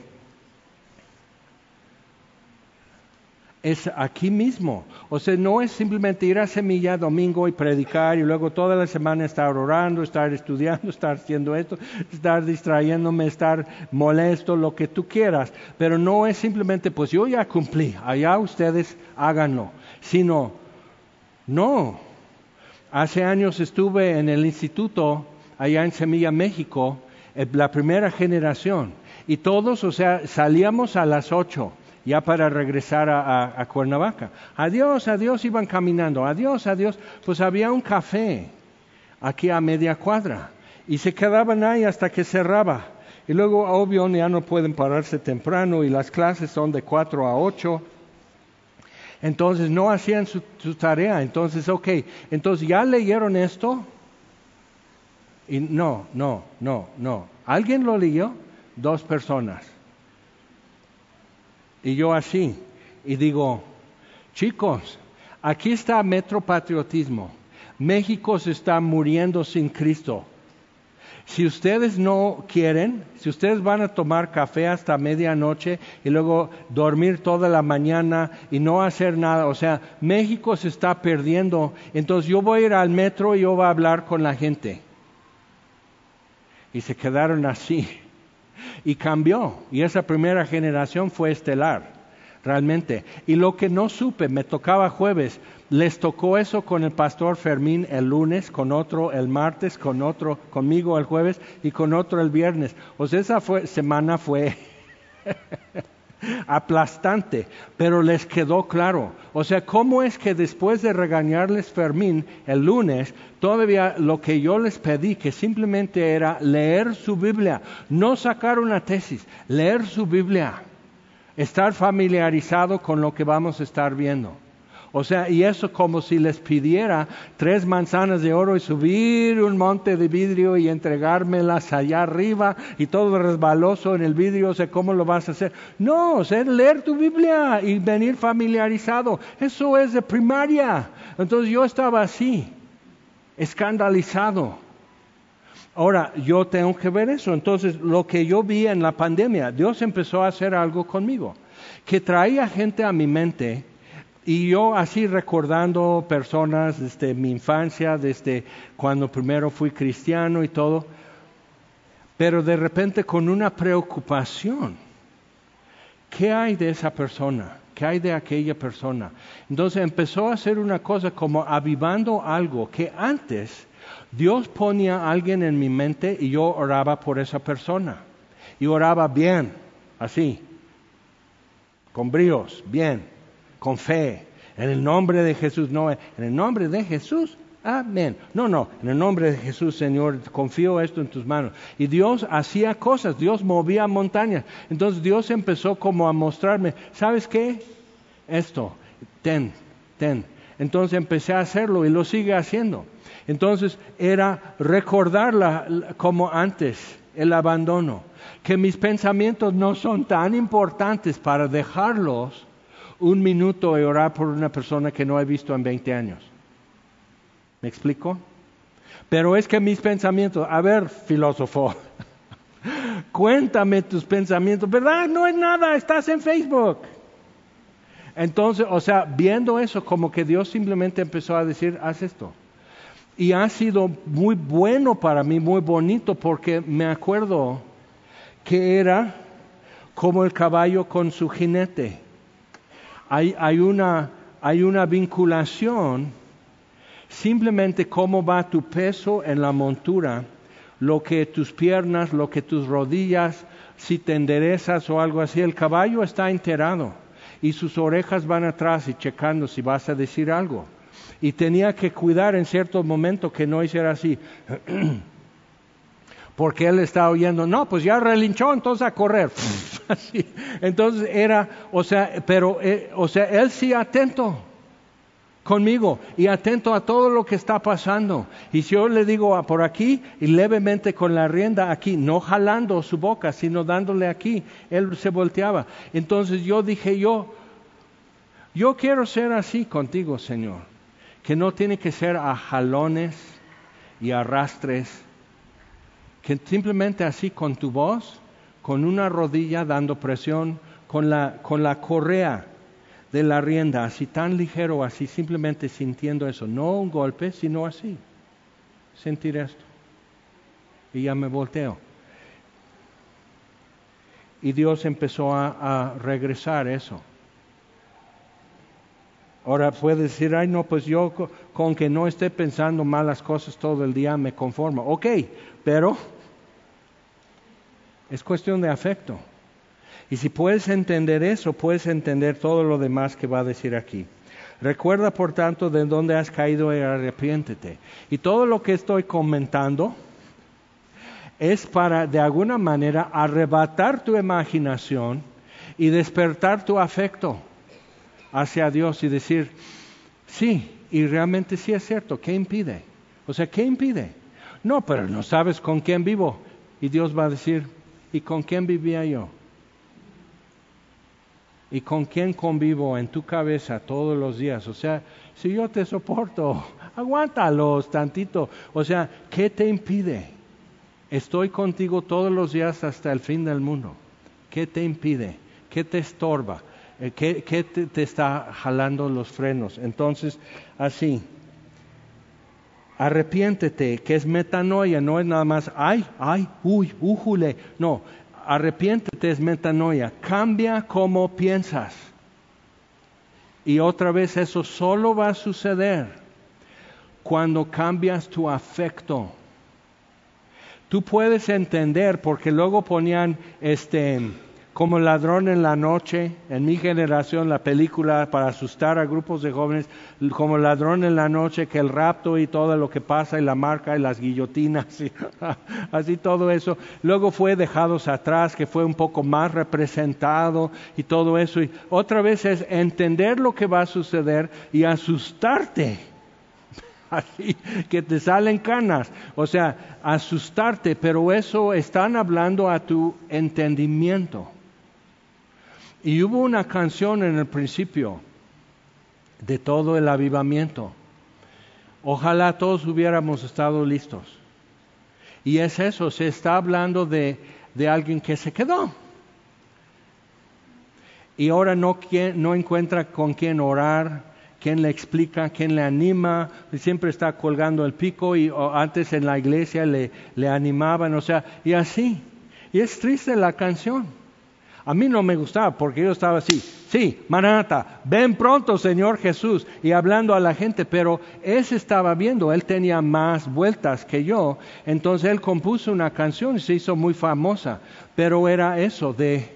es aquí mismo. O sea, no es simplemente ir a Semilla domingo y predicar y luego toda la semana estar orando, estar estudiando, estar haciendo esto, estar distrayéndome, estar molesto, lo que tú quieras. Pero no es simplemente, pues yo ya cumplí, allá ustedes háganlo. Sino, no. Hace años estuve en el instituto allá en Semilla, México, la primera generación. Y todos, o sea, salíamos a las ocho. Ya para regresar a, a, a Cuernavaca. Adiós, adiós, iban caminando. Adiós, adiós. Pues había un café aquí a media cuadra. Y se quedaban ahí hasta que cerraba. Y luego, obvio, ya no pueden pararse temprano y las clases son de cuatro a ocho. Entonces no hacían su, su tarea. Entonces, ok. Entonces, ¿ya leyeron esto? Y no, no, no, no. ¿Alguien lo leyó? Dos personas. Y yo así. Y digo, chicos, aquí está metropatriotismo. México se está muriendo sin Cristo. Si ustedes no quieren, si ustedes van a tomar café hasta medianoche y luego dormir toda la mañana y no hacer nada, o sea, México se está perdiendo. Entonces yo voy a ir al metro y yo voy a hablar con la gente. Y se quedaron así. Y cambió. Y esa primera generación fue estelar, realmente. Y lo que no supe, me tocaba jueves, les tocó eso con el pastor Fermín el lunes, con otro el martes, con otro conmigo el jueves y con otro el viernes. O sea, esa fue, semana fue aplastante, pero les quedó claro. O sea, ¿cómo es que después de regañarles Fermín el lunes, todavía lo que yo les pedí, que simplemente era leer su Biblia, no sacar una tesis, leer su Biblia, estar familiarizado con lo que vamos a estar viendo? O sea, y eso como si les pidiera tres manzanas de oro y subir un monte de vidrio y entregármelas allá arriba y todo resbaloso en el vidrio. O sea, ¿cómo lo vas a hacer? No, o sea, leer tu Biblia y venir familiarizado. Eso es de primaria. Entonces yo estaba así, escandalizado. Ahora, yo tengo que ver eso. Entonces, lo que yo vi en la pandemia, Dios empezó a hacer algo conmigo, que traía gente a mi mente. Y yo así recordando personas desde mi infancia, desde cuando primero fui cristiano y todo, pero de repente con una preocupación. ¿Qué hay de esa persona? ¿Qué hay de aquella persona? Entonces empezó a hacer una cosa como avivando algo que antes Dios ponía a alguien en mi mente y yo oraba por esa persona. Y oraba bien, así, con bríos, bien. Con fe, en el nombre de Jesús, no, en el nombre de Jesús, amén. No, no, en el nombre de Jesús, Señor, confío esto en tus manos. Y Dios hacía cosas, Dios movía montañas. Entonces Dios empezó como a mostrarme, ¿sabes qué? Esto, ten, ten. Entonces empecé a hacerlo y lo sigue haciendo. Entonces era recordarla como antes, el abandono, que mis pensamientos no son tan importantes para dejarlos un minuto y orar por una persona que no he visto en veinte años. ¿Me explico? Pero es que mis pensamientos, a ver, filósofo, cuéntame tus pensamientos, ¿verdad? No es nada, estás en Facebook. Entonces, o sea, viendo eso, como que Dios simplemente empezó a decir, haz esto. Y ha sido muy bueno para mí, muy bonito, porque me acuerdo que era como el caballo con su jinete. Hay, hay, una, hay una vinculación, simplemente cómo va tu peso en la montura, lo que tus piernas, lo que tus rodillas, si te enderezas o algo así, el caballo está enterado y sus orejas van atrás y checando si vas a decir algo. Y tenía que cuidar en cierto momento que no hiciera así, porque él estaba oyendo, no, pues ya relinchó, entonces a correr. Así. Entonces era, o sea, pero, eh, o sea, él sí atento conmigo y atento a todo lo que está pasando. Y si yo le digo ah, por aquí y levemente con la rienda aquí, no jalando su boca, sino dándole aquí, él se volteaba. Entonces yo dije, yo, yo quiero ser así contigo, Señor, que no tiene que ser a jalones y arrastres, que simplemente así con tu voz, con una rodilla dando presión, con la, con la correa de la rienda, así tan ligero, así simplemente sintiendo eso, no un golpe, sino así, sentir esto. Y ya me volteo. Y Dios empezó a, a regresar eso. Ahora puede decir, ay no, pues yo con, con que no esté pensando malas cosas todo el día me conformo. Ok, pero es cuestión de afecto. Y si puedes entender eso, puedes entender todo lo demás que va a decir aquí. Recuerda, por tanto, de dónde has caído y arrepiéntete. Y todo lo que estoy comentando es para, de alguna manera, arrebatar tu imaginación y despertar tu afecto hacia Dios y decir, sí, y realmente sí es cierto, ¿qué impide? O sea, ¿qué impide? No, pero no sabes con quién vivo. Y Dios va a decir, ¿y con quién vivía yo? ¿Y con quién convivo en tu cabeza todos los días? O sea, si yo te soporto, aguántalos tantito. O sea, ¿qué te impide? Estoy contigo todos los días hasta el fin del mundo. ¿Qué te impide? ¿Qué te estorba? ¿Qué, qué te, te está jalando los frenos? Entonces, así, arrepiéntete, que es metanoia, no es nada más, ay, ay, uy, újule. No, arrepiéntete es metanoia, cambia cómo piensas. Y otra vez eso solo va a suceder cuando cambias tu afecto. Tú puedes entender, porque luego ponían este como ladrón en la noche, en mi generación, la película para asustar a grupos de jóvenes, como ladrón en la noche, que el rapto y todo lo que pasa, y la marca y las guillotinas, y así todo eso. Luego fue Dejados Atrás, que fue un poco más representado y todo eso. Y otra vez es entender lo que va a suceder y asustarte. Así que te salen canas, o sea, asustarte, pero eso están hablando a tu entendimiento. Y hubo una canción en el principio de todo el avivamiento. Ojalá todos hubiéramos estado listos. Y es eso, se está hablando de, de alguien que se quedó. Y ahora no, no encuentra con quién orar, quién le explica, quién le anima, siempre está colgando el pico y antes en la iglesia le, le animaban, o sea, y así. Y es triste la canción. A mí no me gustaba porque yo estaba así, sí, Maranata, ven pronto Señor Jesús, y hablando a la gente, pero ese estaba viendo, él tenía más vueltas que yo, entonces él compuso una canción y se hizo muy famosa, pero era eso de,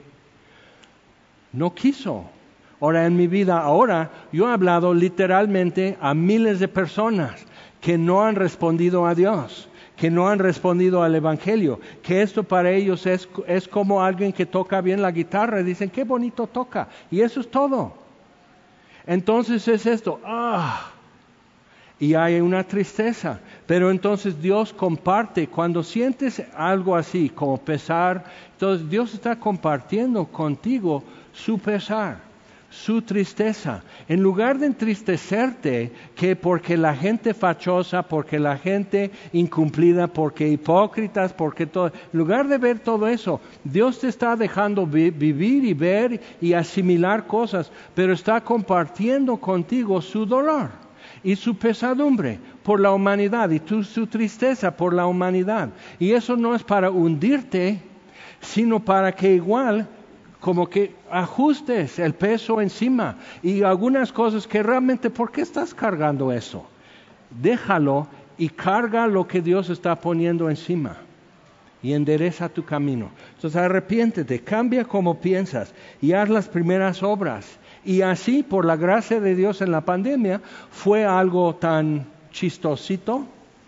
no quiso. Ahora en mi vida, ahora yo he hablado literalmente a miles de personas que no han respondido a Dios, que no han respondido al Evangelio, que esto para ellos es, es como alguien que toca bien la guitarra y dicen, qué bonito toca, y eso es todo. Entonces es esto, ah, y hay una tristeza, pero entonces Dios comparte, cuando sientes algo así, como pesar, entonces Dios está compartiendo contigo su pesar, su tristeza, en lugar de entristecerte que porque la gente fachosa, porque la gente incumplida, porque hipócritas, porque todo, en lugar de ver todo eso, Dios te está dejando vi- vivir y ver y asimilar cosas, pero está compartiendo contigo su dolor y su pesadumbre por la humanidad y tu, su tristeza por la humanidad. Y eso no es para hundirte, sino para que igual como que ajustes el peso encima y algunas cosas que realmente, ¿por qué estás cargando eso? Déjalo y carga lo que Dios está poniendo encima y endereza tu camino. Entonces arrepiéntete, cambia como piensas y haz las primeras obras. Y así, por la gracia de Dios en la pandemia, fue algo tan chistosito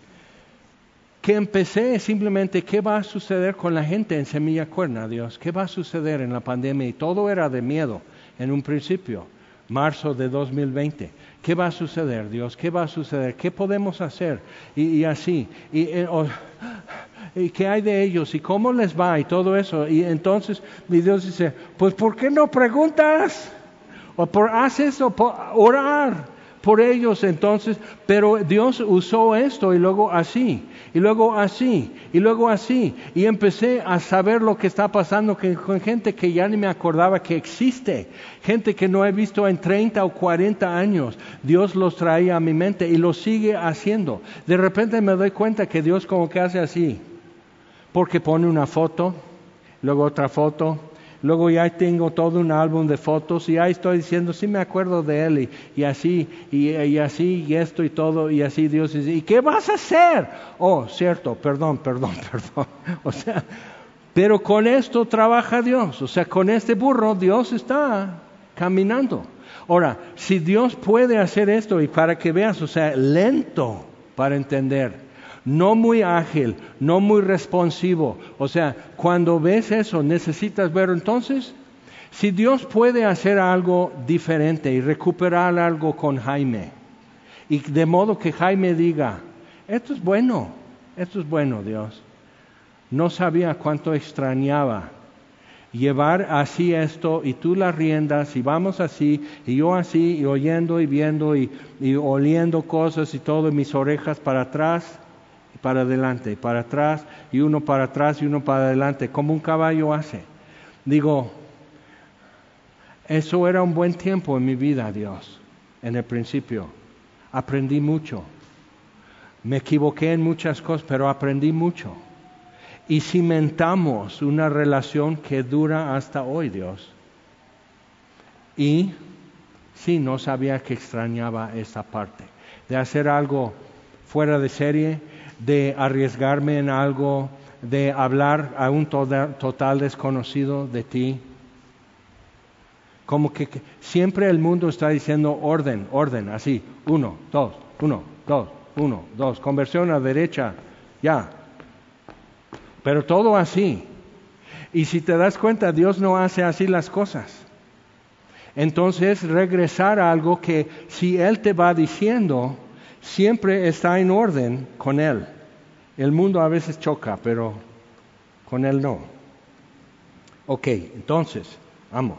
que empecé simplemente, ¿qué va a suceder con la gente en Semilla Cuerna, Dios? ¿Qué va a suceder en la pandemia? Y todo era de miedo en un principio, marzo de dos mil veinte. ¿Qué va a suceder, Dios? ¿Qué va a suceder? ¿Qué podemos hacer? Y, y así, y, y, oh, ¿y qué hay de ellos? ¿Y cómo les va? Y todo eso. Y entonces mi Dios dice, pues ¿por qué no preguntas? O por haz eso, por orar por ellos entonces, pero Dios usó esto y luego así, y luego así, y luego así, y empecé a saber lo que está pasando que, con gente que ya ni me acordaba que existe, gente que no he visto en treinta o cuarenta años, Dios los traía a mi mente y lo sigue haciendo. De repente me doy cuenta que Dios como que hace así, porque pone una foto, luego otra foto, luego ya tengo todo un álbum de fotos y ya estoy diciendo, sí me acuerdo de él y, y así, y, y así, y esto y todo, y así Dios dice, ¿y qué vas a hacer? Oh, cierto, perdón, perdón, perdón. O sea, pero con esto trabaja Dios, o sea, con este burro Dios está caminando. Ahora, si Dios puede hacer esto y para que veas, o sea, lento para entender, no muy ágil, no muy responsivo. O sea, cuando ves eso, necesitas verlo. Entonces, si Dios puede hacer algo diferente y recuperar algo con Jaime, y de modo que Jaime diga, esto es bueno, esto es bueno, Dios. No sabía cuánto extrañaba llevar así esto y tú las riendas y vamos así y yo así y oyendo y viendo y, y oliendo cosas y todo, y mis orejas para atrás y para adelante y para atrás y uno para atrás y uno para adelante, como un caballo hace. Digo, eso era un buen tiempo en mi vida, Dios, en el principio. Aprendí mucho. Me equivoqué en muchas cosas, pero aprendí mucho. Y cimentamos una relación que dura hasta hoy, Dios. Y sí, no sabía que extrañaba esa parte. De hacer algo fuera de serie, de arriesgarme en algo, de hablar a un total, total desconocido de ti. Como que, que siempre el mundo está diciendo orden, orden, así. Uno, dos, uno, dos, uno, dos. Conversión a derecha, ya. Pero todo así. Y si te das cuenta, Dios no hace así las cosas. Entonces, regresar a algo que si Él te va diciendo, siempre está en orden con Él. El mundo a veces choca, pero con Él no. Ok, entonces, vamos.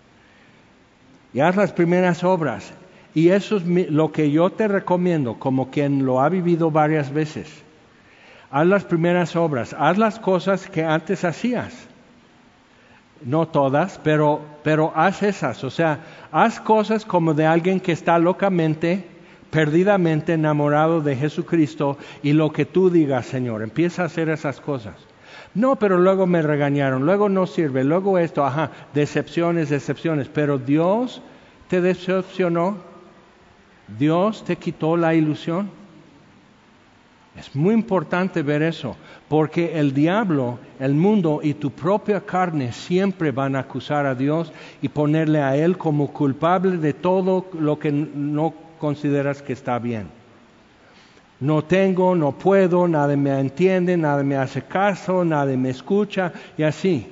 Y haz las primeras obras. Y eso es mi, lo que yo te recomiendo, como quien lo ha vivido varias veces. Haz las primeras obras, haz las cosas que antes hacías. No todas, pero, pero haz esas. O sea, haz cosas como de alguien que está locamente, perdidamente enamorado de Jesucristo y lo que tú digas, Señor. Empieza a hacer esas cosas. No, pero luego me regañaron, luego no sirve, luego esto, ajá, decepciones, decepciones. Pero Dios te decepcionó, Dios te quitó la ilusión. Es muy importante ver eso, porque el diablo, el mundo y tu propia carne siempre van a acusar a Dios y ponerle a Él como culpable de todo lo que no consideras que está bien. No tengo, no puedo, nadie me entiende, nadie me hace caso, nadie me escucha y así.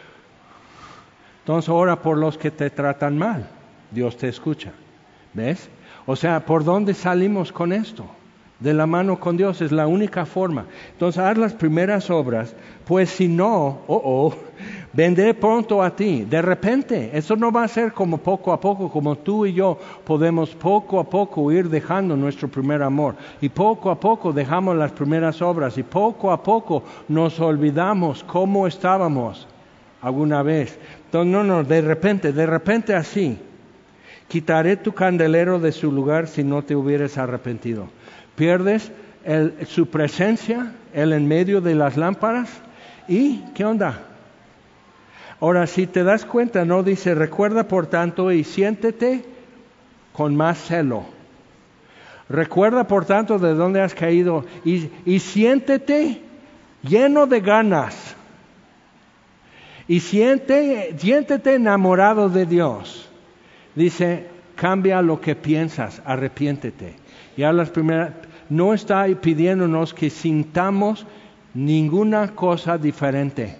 Entonces ora por los que te tratan mal, Dios te escucha. ¿Ves? O sea, ¿por dónde salimos con esto? De la mano con Dios es la única forma. Entonces haz las primeras obras, pues si no, oh, oh, vendré pronto a ti. De repente, eso no va a ser como poco a poco, como tú y yo podemos poco a poco ir dejando nuestro primer amor. Y poco a poco dejamos las primeras obras y poco a poco nos olvidamos cómo estábamos alguna vez. Entonces no, no, de repente, de repente así. Quitaré tu candelero de su lugar si no te hubieras arrepentido. Pierdes el, su presencia, Él en medio de las lámparas. ¿Y qué onda? Ahora, si te das cuenta, no dice, recuerda por tanto y siéntete con más celo. Recuerda por tanto de dónde has caído y, y siéntete lleno de ganas. Y siente, siéntete enamorado de Dios. Dice, cambia lo que piensas, arrepiéntete. Y a las primeras, no está pidiéndonos que sintamos ninguna cosa diferente.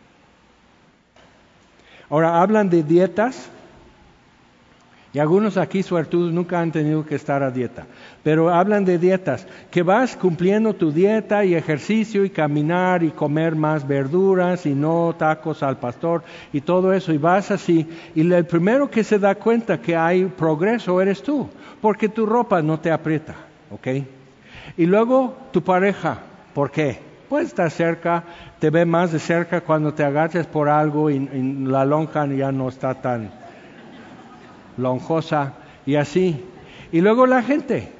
Ahora, hablan de dietas, y algunos aquí suertudos nunca han tenido que estar a dieta, pero hablan de dietas, que vas cumpliendo tu dieta y ejercicio y caminar y comer más verduras y no tacos al pastor y todo eso, y vas así, y el primero que se da cuenta que hay progreso eres tú, porque tu ropa no te aprieta, ¿ok? Y luego tu pareja, ¿por qué? Pues está cerca, te ve más de cerca cuando te agachas por algo y, y la lonja ya no está tan lonjosa y así. Y luego la gente.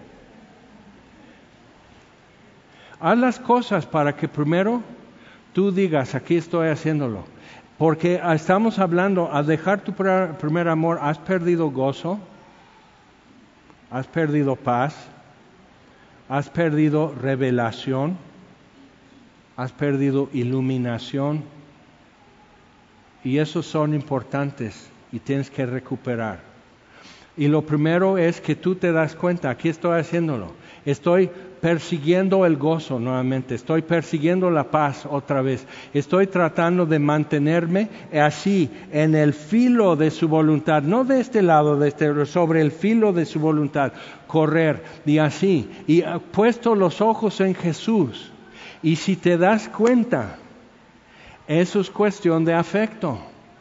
Haz las cosas para que primero tú digas, aquí estoy haciéndolo. Porque estamos hablando, al dejar tu primer amor, has perdido gozo, has perdido paz, has perdido revelación, has perdido iluminación. Y esos son importantes y tienes que recuperar. Y lo primero es que tú te das cuenta, aquí estoy haciéndolo. Estoy persiguiendo el gozo nuevamente, estoy persiguiendo la paz otra vez. Estoy tratando de mantenerme así, en el filo de su voluntad, no de este lado, de este, sobre el filo de su voluntad, correr y así. Y puesto los ojos en Jesús, Y si te das cuenta, eso es cuestión de afecto.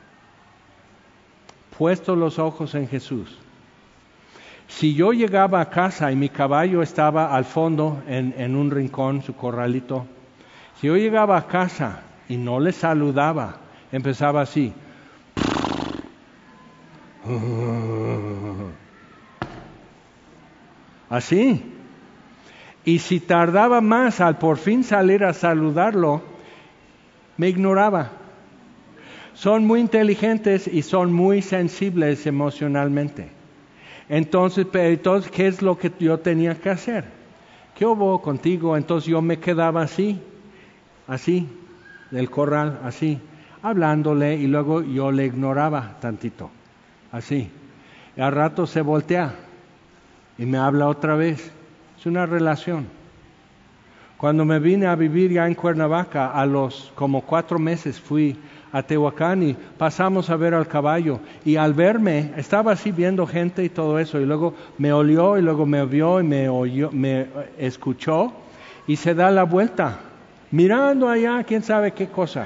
Puesto los ojos en Jesús. Si yo llegaba a casa y mi caballo estaba al fondo en, en un rincón, su corralito, si yo llegaba a casa y no le saludaba, empezaba así. Así. Y si tardaba más al por fin salir a saludarlo, me ignoraba. Son muy inteligentes y son muy sensibles emocionalmente. Entonces, entonces, ¿qué es lo que yo tenía que hacer? ¿Qué hubo contigo? Entonces yo me quedaba así, así, del corral, así, hablándole, y luego yo le ignoraba tantito, así. Y al rato se voltea y me habla otra vez. Es una relación. Cuando me vine a vivir ya en Cuernavaca, a los como cuatro meses fui a Tehuacán y pasamos a ver al caballo, y al verme estaba así viendo gente y todo eso, y luego me olió y luego me vio y me oyó, me escuchó, y se da la vuelta mirando allá quién sabe qué cosa.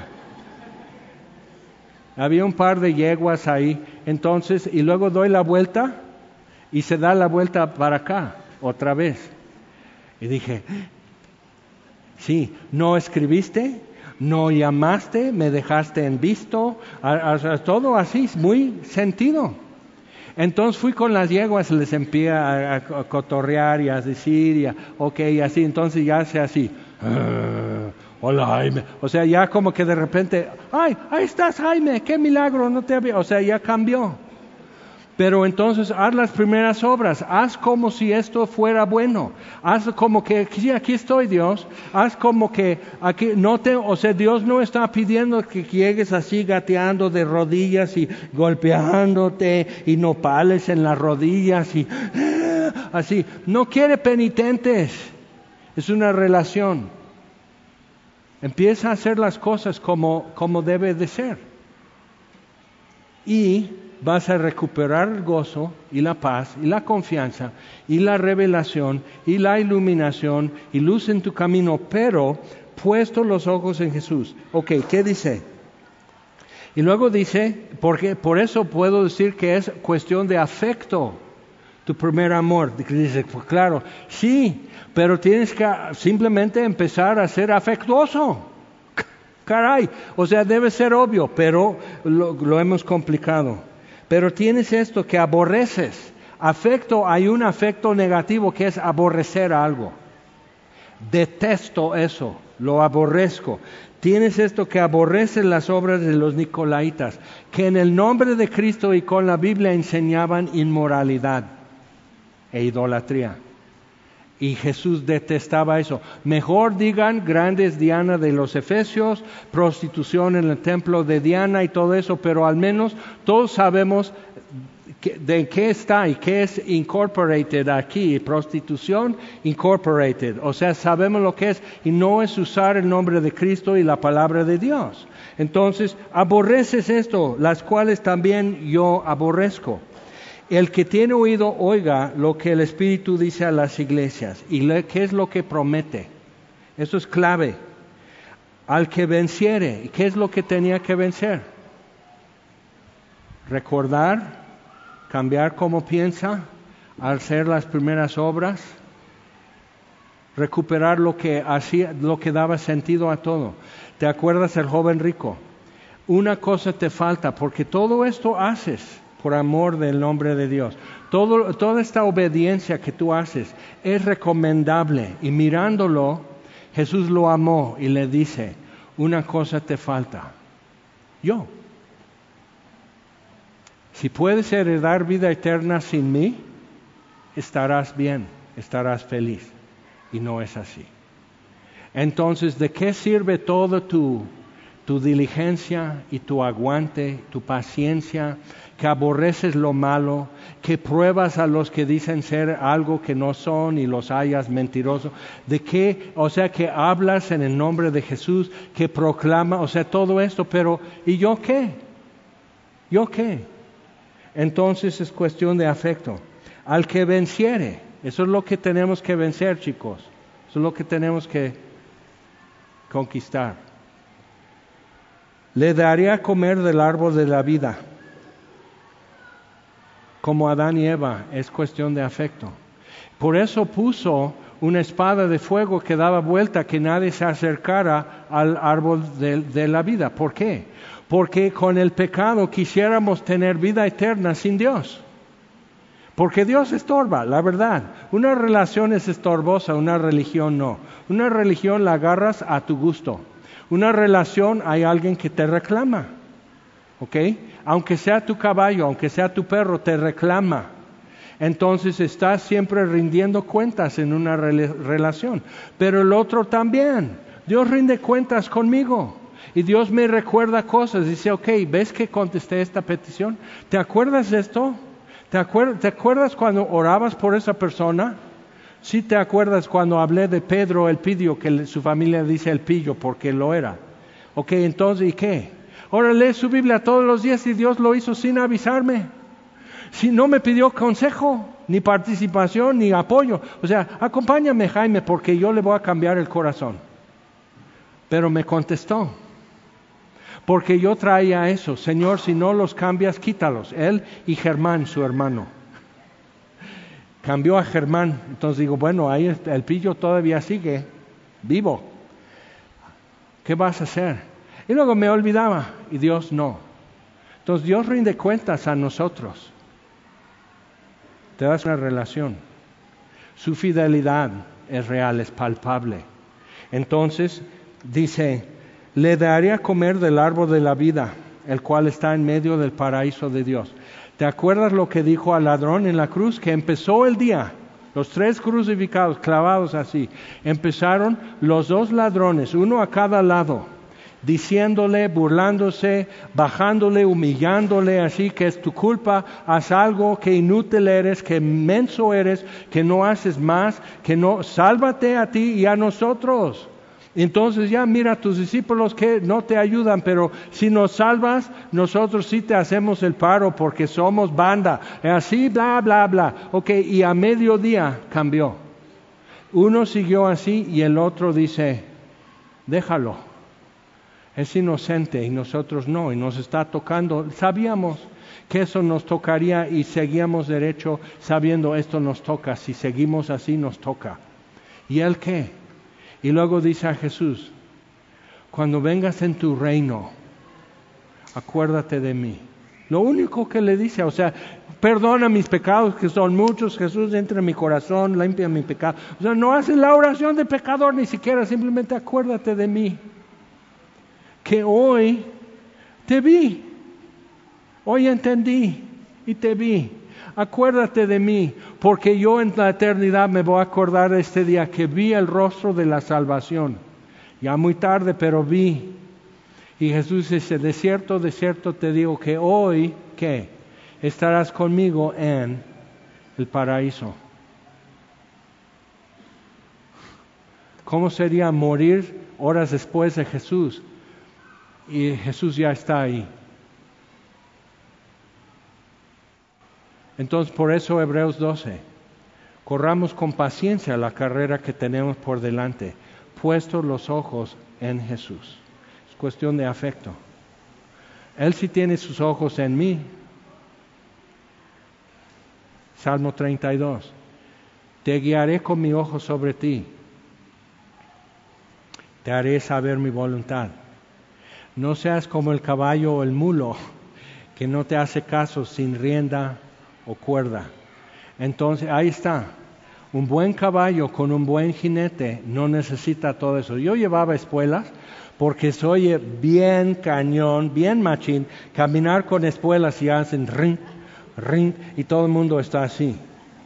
Había un par de yeguas ahí, entonces, y luego doy la vuelta y se da la vuelta para acá otra vez, y dije, sí, ¿no escribiste? No llamaste, me dejaste en visto, a, a, todo así, muy sentido. Entonces fui con las yeguas, les empecé a, a, a cotorrear y a decir, y a, ok, y así, entonces ya hace así, uh, hola Jaime, o sea, ya como que de repente, ay, ahí estás Jaime, qué milagro, no te había, o sea, ya cambió. Pero entonces haz las primeras obras, haz como si esto fuera bueno, haz como que, sí, aquí estoy Dios, haz como que, aquí no te, o sea, Dios no está pidiendo que llegues así gateando de rodillas y golpeándote y nopales en las rodillas y así, no quiere penitentes, es una relación. Empieza a hacer las cosas como, como debe de ser. Y vas a recuperar el gozo y la paz y la confianza y la revelación y la iluminación y luz en tu camino, pero puesto los ojos en Jesús. Ok, ¿qué dice? Y luego dice, porque por eso puedo decir que es cuestión de afecto, tu primer amor. Dice, pues claro, sí, pero tienes que simplemente empezar a ser afectuoso. Caray, o sea, debe ser obvio, pero lo, lo hemos complicado. Pero tienes esto que aborreces. Afecto, hay un afecto negativo que es aborrecer algo. Detesto eso, lo aborrezco. Tienes esto que aborreces las obras de los nicolaitas, que en el nombre de Cristo y con la Biblia enseñaban inmoralidad e idolatría. Y Jesús detestaba eso. Mejor digan grandes Diana de los Efesios, prostitución en el templo de Diana y todo eso, pero al menos todos sabemos que, de qué está y qué es incorporated aquí, prostitución incorporated. O sea, sabemos lo que es y no es usar el nombre de Cristo y la palabra de Dios. Entonces, aborreces esto, las cuales también yo aborrezco. El que tiene oído, oiga lo que el Espíritu dice a las iglesias. ¿Y qué es lo que promete? Eso es clave. Al que venciere. ¿Qué es lo que tenía que vencer? Recordar, cambiar cómo piensa, hacer las primeras obras, recuperar lo que hacía, lo que daba sentido a todo. ¿Te acuerdas del joven rico? Una cosa te falta, porque todo esto haces por amor del nombre de Dios. Todo, toda esta obediencia que tú haces es recomendable, y mirándolo, Jesús lo amó y le dice, una cosa te falta, yo. Si puedes heredar vida eterna sin mí, estarás bien, estarás feliz. Y no es así. Entonces, ¿de qué sirve todo tu, tu diligencia y tu aguante, tu paciencia, que aborreces lo malo, que pruebas a los que dicen ser algo que no son y los hallas mentirosos? ¿De qué? O sea, que hablas en el nombre de Jesús, que proclama, o sea, todo esto, pero ¿y yo qué? ¿Yo qué? Entonces es cuestión de afecto. Al que venciere, eso es lo que tenemos que vencer, chicos. Eso es lo que tenemos que conquistar. Le daría a comer del árbol de la vida. Como Adán y Eva, es cuestión de afecto. Por eso puso una espada de fuego que daba vuelta, que nadie se acercara al árbol de, de la vida. ¿Por qué? Porque con el pecado quisiéramos tener vida eterna sin Dios. Porque Dios estorba, la verdad. Una relación es estorbosa, una religión no. Una religión la agarras a tu gusto. Una relación hay alguien que te reclama. ¿Ok? Aunque sea tu caballo, aunque sea tu perro, te reclama. Entonces estás siempre rindiendo cuentas en una re- relación. Pero el otro también. Dios rinde cuentas conmigo. Y Dios me recuerda cosas. Dice, ok, ¿ves que contesté esta petición? ¿Te acuerdas de esto? ¿Te acuerdas, ¿Te acuerdas cuando orabas por esa persona? Sí, te acuerdas cuando hablé de Pedro el Pidio, que su familia dice el Pillo porque lo era. Ok, entonces, ¿y qué? Ahora lee su Biblia todos los días y Dios lo hizo sin avisarme. Si no me pidió consejo, ni participación, ni apoyo. O sea, acompáñame, Jaime, porque yo le voy a cambiar el corazón. Pero me contestó. Porque yo traía eso. Señor, si no los cambias, quítalos. Él y Germán, su hermano. Cambió a Germán. Entonces digo, bueno, ahí el pillo todavía sigue vivo. ¿Qué vas a hacer? Y luego me olvidaba. Y Dios no. Entonces Dios rinde cuentas a nosotros. Te das una relación. Su fidelidad es real, es palpable. Entonces dice, le daré a comer del árbol de la vida, el cual está en medio del paraíso de Dios. ¿Te acuerdas lo que dijo al ladrón en la cruz? Que empezó el día, los tres crucificados, clavados así. Empezaron los dos ladrones, uno a cada lado, diciéndole, burlándose, bajándole, humillándole, así que es tu culpa, haz algo, que inútil eres, que menso eres, que no haces más, que no, sálvate a ti y a nosotros. Entonces ya mira a tus discípulos que no te ayudan, pero si nos salvas, nosotros sí te hacemos el paro porque somos banda. Así, bla, bla, bla. Ok, y a mediodía cambió. Uno siguió así y el otro dice, déjalo. Es inocente y nosotros no, y nos está tocando. Sabíamos que eso nos tocaría y seguíamos derecho sabiendo esto nos toca. Si seguimos así, nos toca. ¿Y él qué? Y luego dice a Jesús, cuando vengas en tu reino, acuérdate de mí. Lo único que le dice, o sea, perdona mis pecados, que son muchos, Jesús, entra en mi corazón, limpia mi pecado. O sea, no hace la oración de pecador ni siquiera, simplemente acuérdate de mí. Que hoy te vi, hoy entendí y te vi. Acuérdate de mí, porque yo en la eternidad me voy a acordar de este día que vi el rostro de la salvación. Ya muy tarde, pero vi. Y Jesús dice, de cierto, de cierto te digo que hoy, ¿qué? Estarás conmigo en el paraíso. ¿Cómo sería morir horas después de Jesús? Y Jesús ya está ahí. Entonces, por eso Hebreos doce, corramos con paciencia la carrera que tenemos por delante, puestos los ojos en Jesús. Es cuestión de afecto. Él sí tiene sus ojos en mí. Salmo treinta y dos. Te guiaré con mi ojo sobre ti. Te haré saber mi voluntad. No seas como el caballo o el mulo, que no te hace caso sin rienda o cuerda. Entonces, ahí está. Un buen caballo con un buen jinete no necesita todo eso. Yo llevaba espuelas porque se oye bien cañón, bien machín, caminar con espuelas y hacen ring, ring, y todo el mundo está así.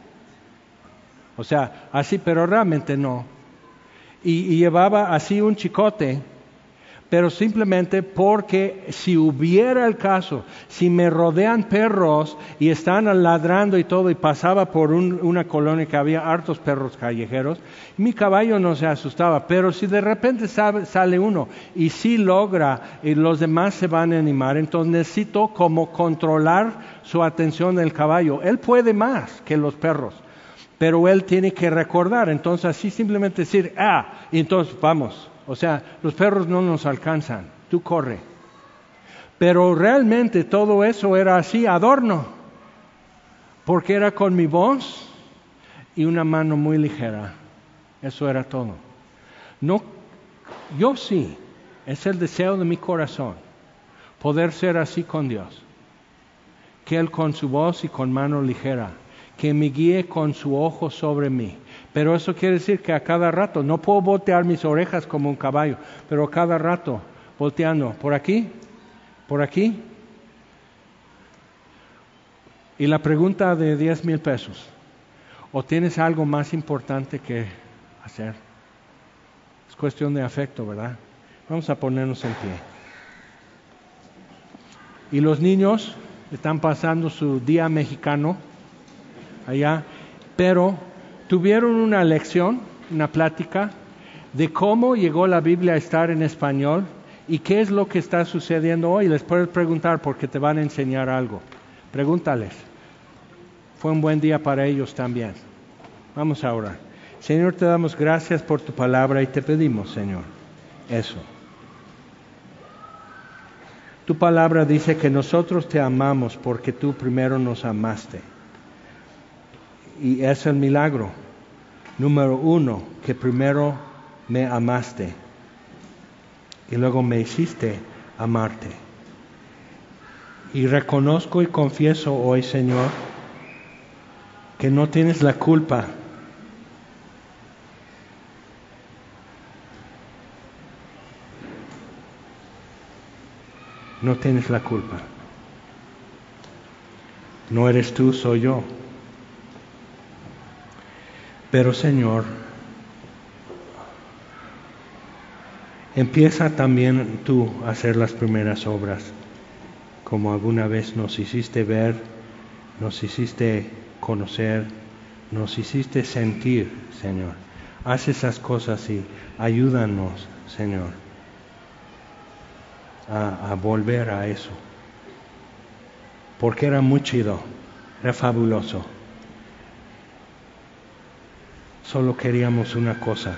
O sea, así, pero realmente no. Y, y llevaba así un chicote, pero simplemente porque si hubiera el caso, si me rodean perros y están ladrando y todo, y pasaba por un, una colonia que había hartos perros callejeros, mi caballo no se asustaba, pero si de repente sabe, sale uno y si logra y los demás se van a animar, entonces necesito como controlar su atención del caballo. Él puede más que los perros, pero él tiene que recordar. Entonces así simplemente decir, ah, y entonces vamos. O sea, los perros no nos alcanzan, tú corre. Pero realmente todo eso era así, adorno, porque era con mi voz y una mano muy ligera. Eso era todo. No, yo sí, es el deseo de mi corazón, poder ser así con Dios. Que Él con su voz y con mano ligera, que me guíe con su ojo sobre mí. Pero eso quiere decir que a cada rato, no puedo voltear mis orejas como un caballo, pero a cada rato, volteando, por aquí, por aquí. Y la pregunta de diez mil pesos, ¿o tienes algo más importante que hacer? Es cuestión de afecto, ¿verdad? Vamos a ponernos en pie. Y los niños están pasando su día mexicano allá, pero tuvieron una lección, una plática de cómo llegó la Biblia a estar en español y qué es lo que está sucediendo hoy. Les puedes preguntar porque te van a enseñar algo. Pregúntales. Fue un buen día para ellos también. Vamos a orar. Señor, te damos gracias por tu palabra y te pedimos, Señor, eso. Tu palabra dice que nosotros te amamos porque tú primero nos amaste. Y es el milagro. Número uno, que primero me amaste y luego me hiciste amarte. Y reconozco y confieso hoy, Señor, que no tienes la culpa No tienes la culpa. No eres tú, soy yo. Pero Señor, empieza también tú a hacer las primeras obras, como alguna vez nos hiciste ver, nos hiciste conocer, nos hiciste sentir, Señor. Haz esas cosas y ayúdanos, Señor, a, a volver a eso. Porque era muy chido, era fabuloso. Solo queríamos una cosa.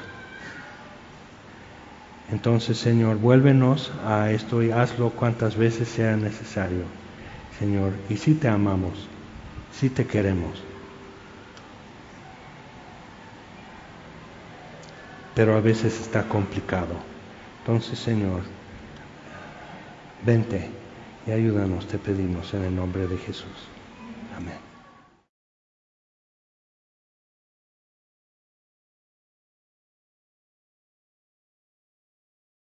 Entonces, Señor, vuélvenos a esto y hazlo cuantas veces sea necesario, Señor. Y si te amamos, si te queremos. Pero a veces está complicado. Entonces, Señor, vente y ayúdanos, te pedimos en el nombre de Jesús. Amén.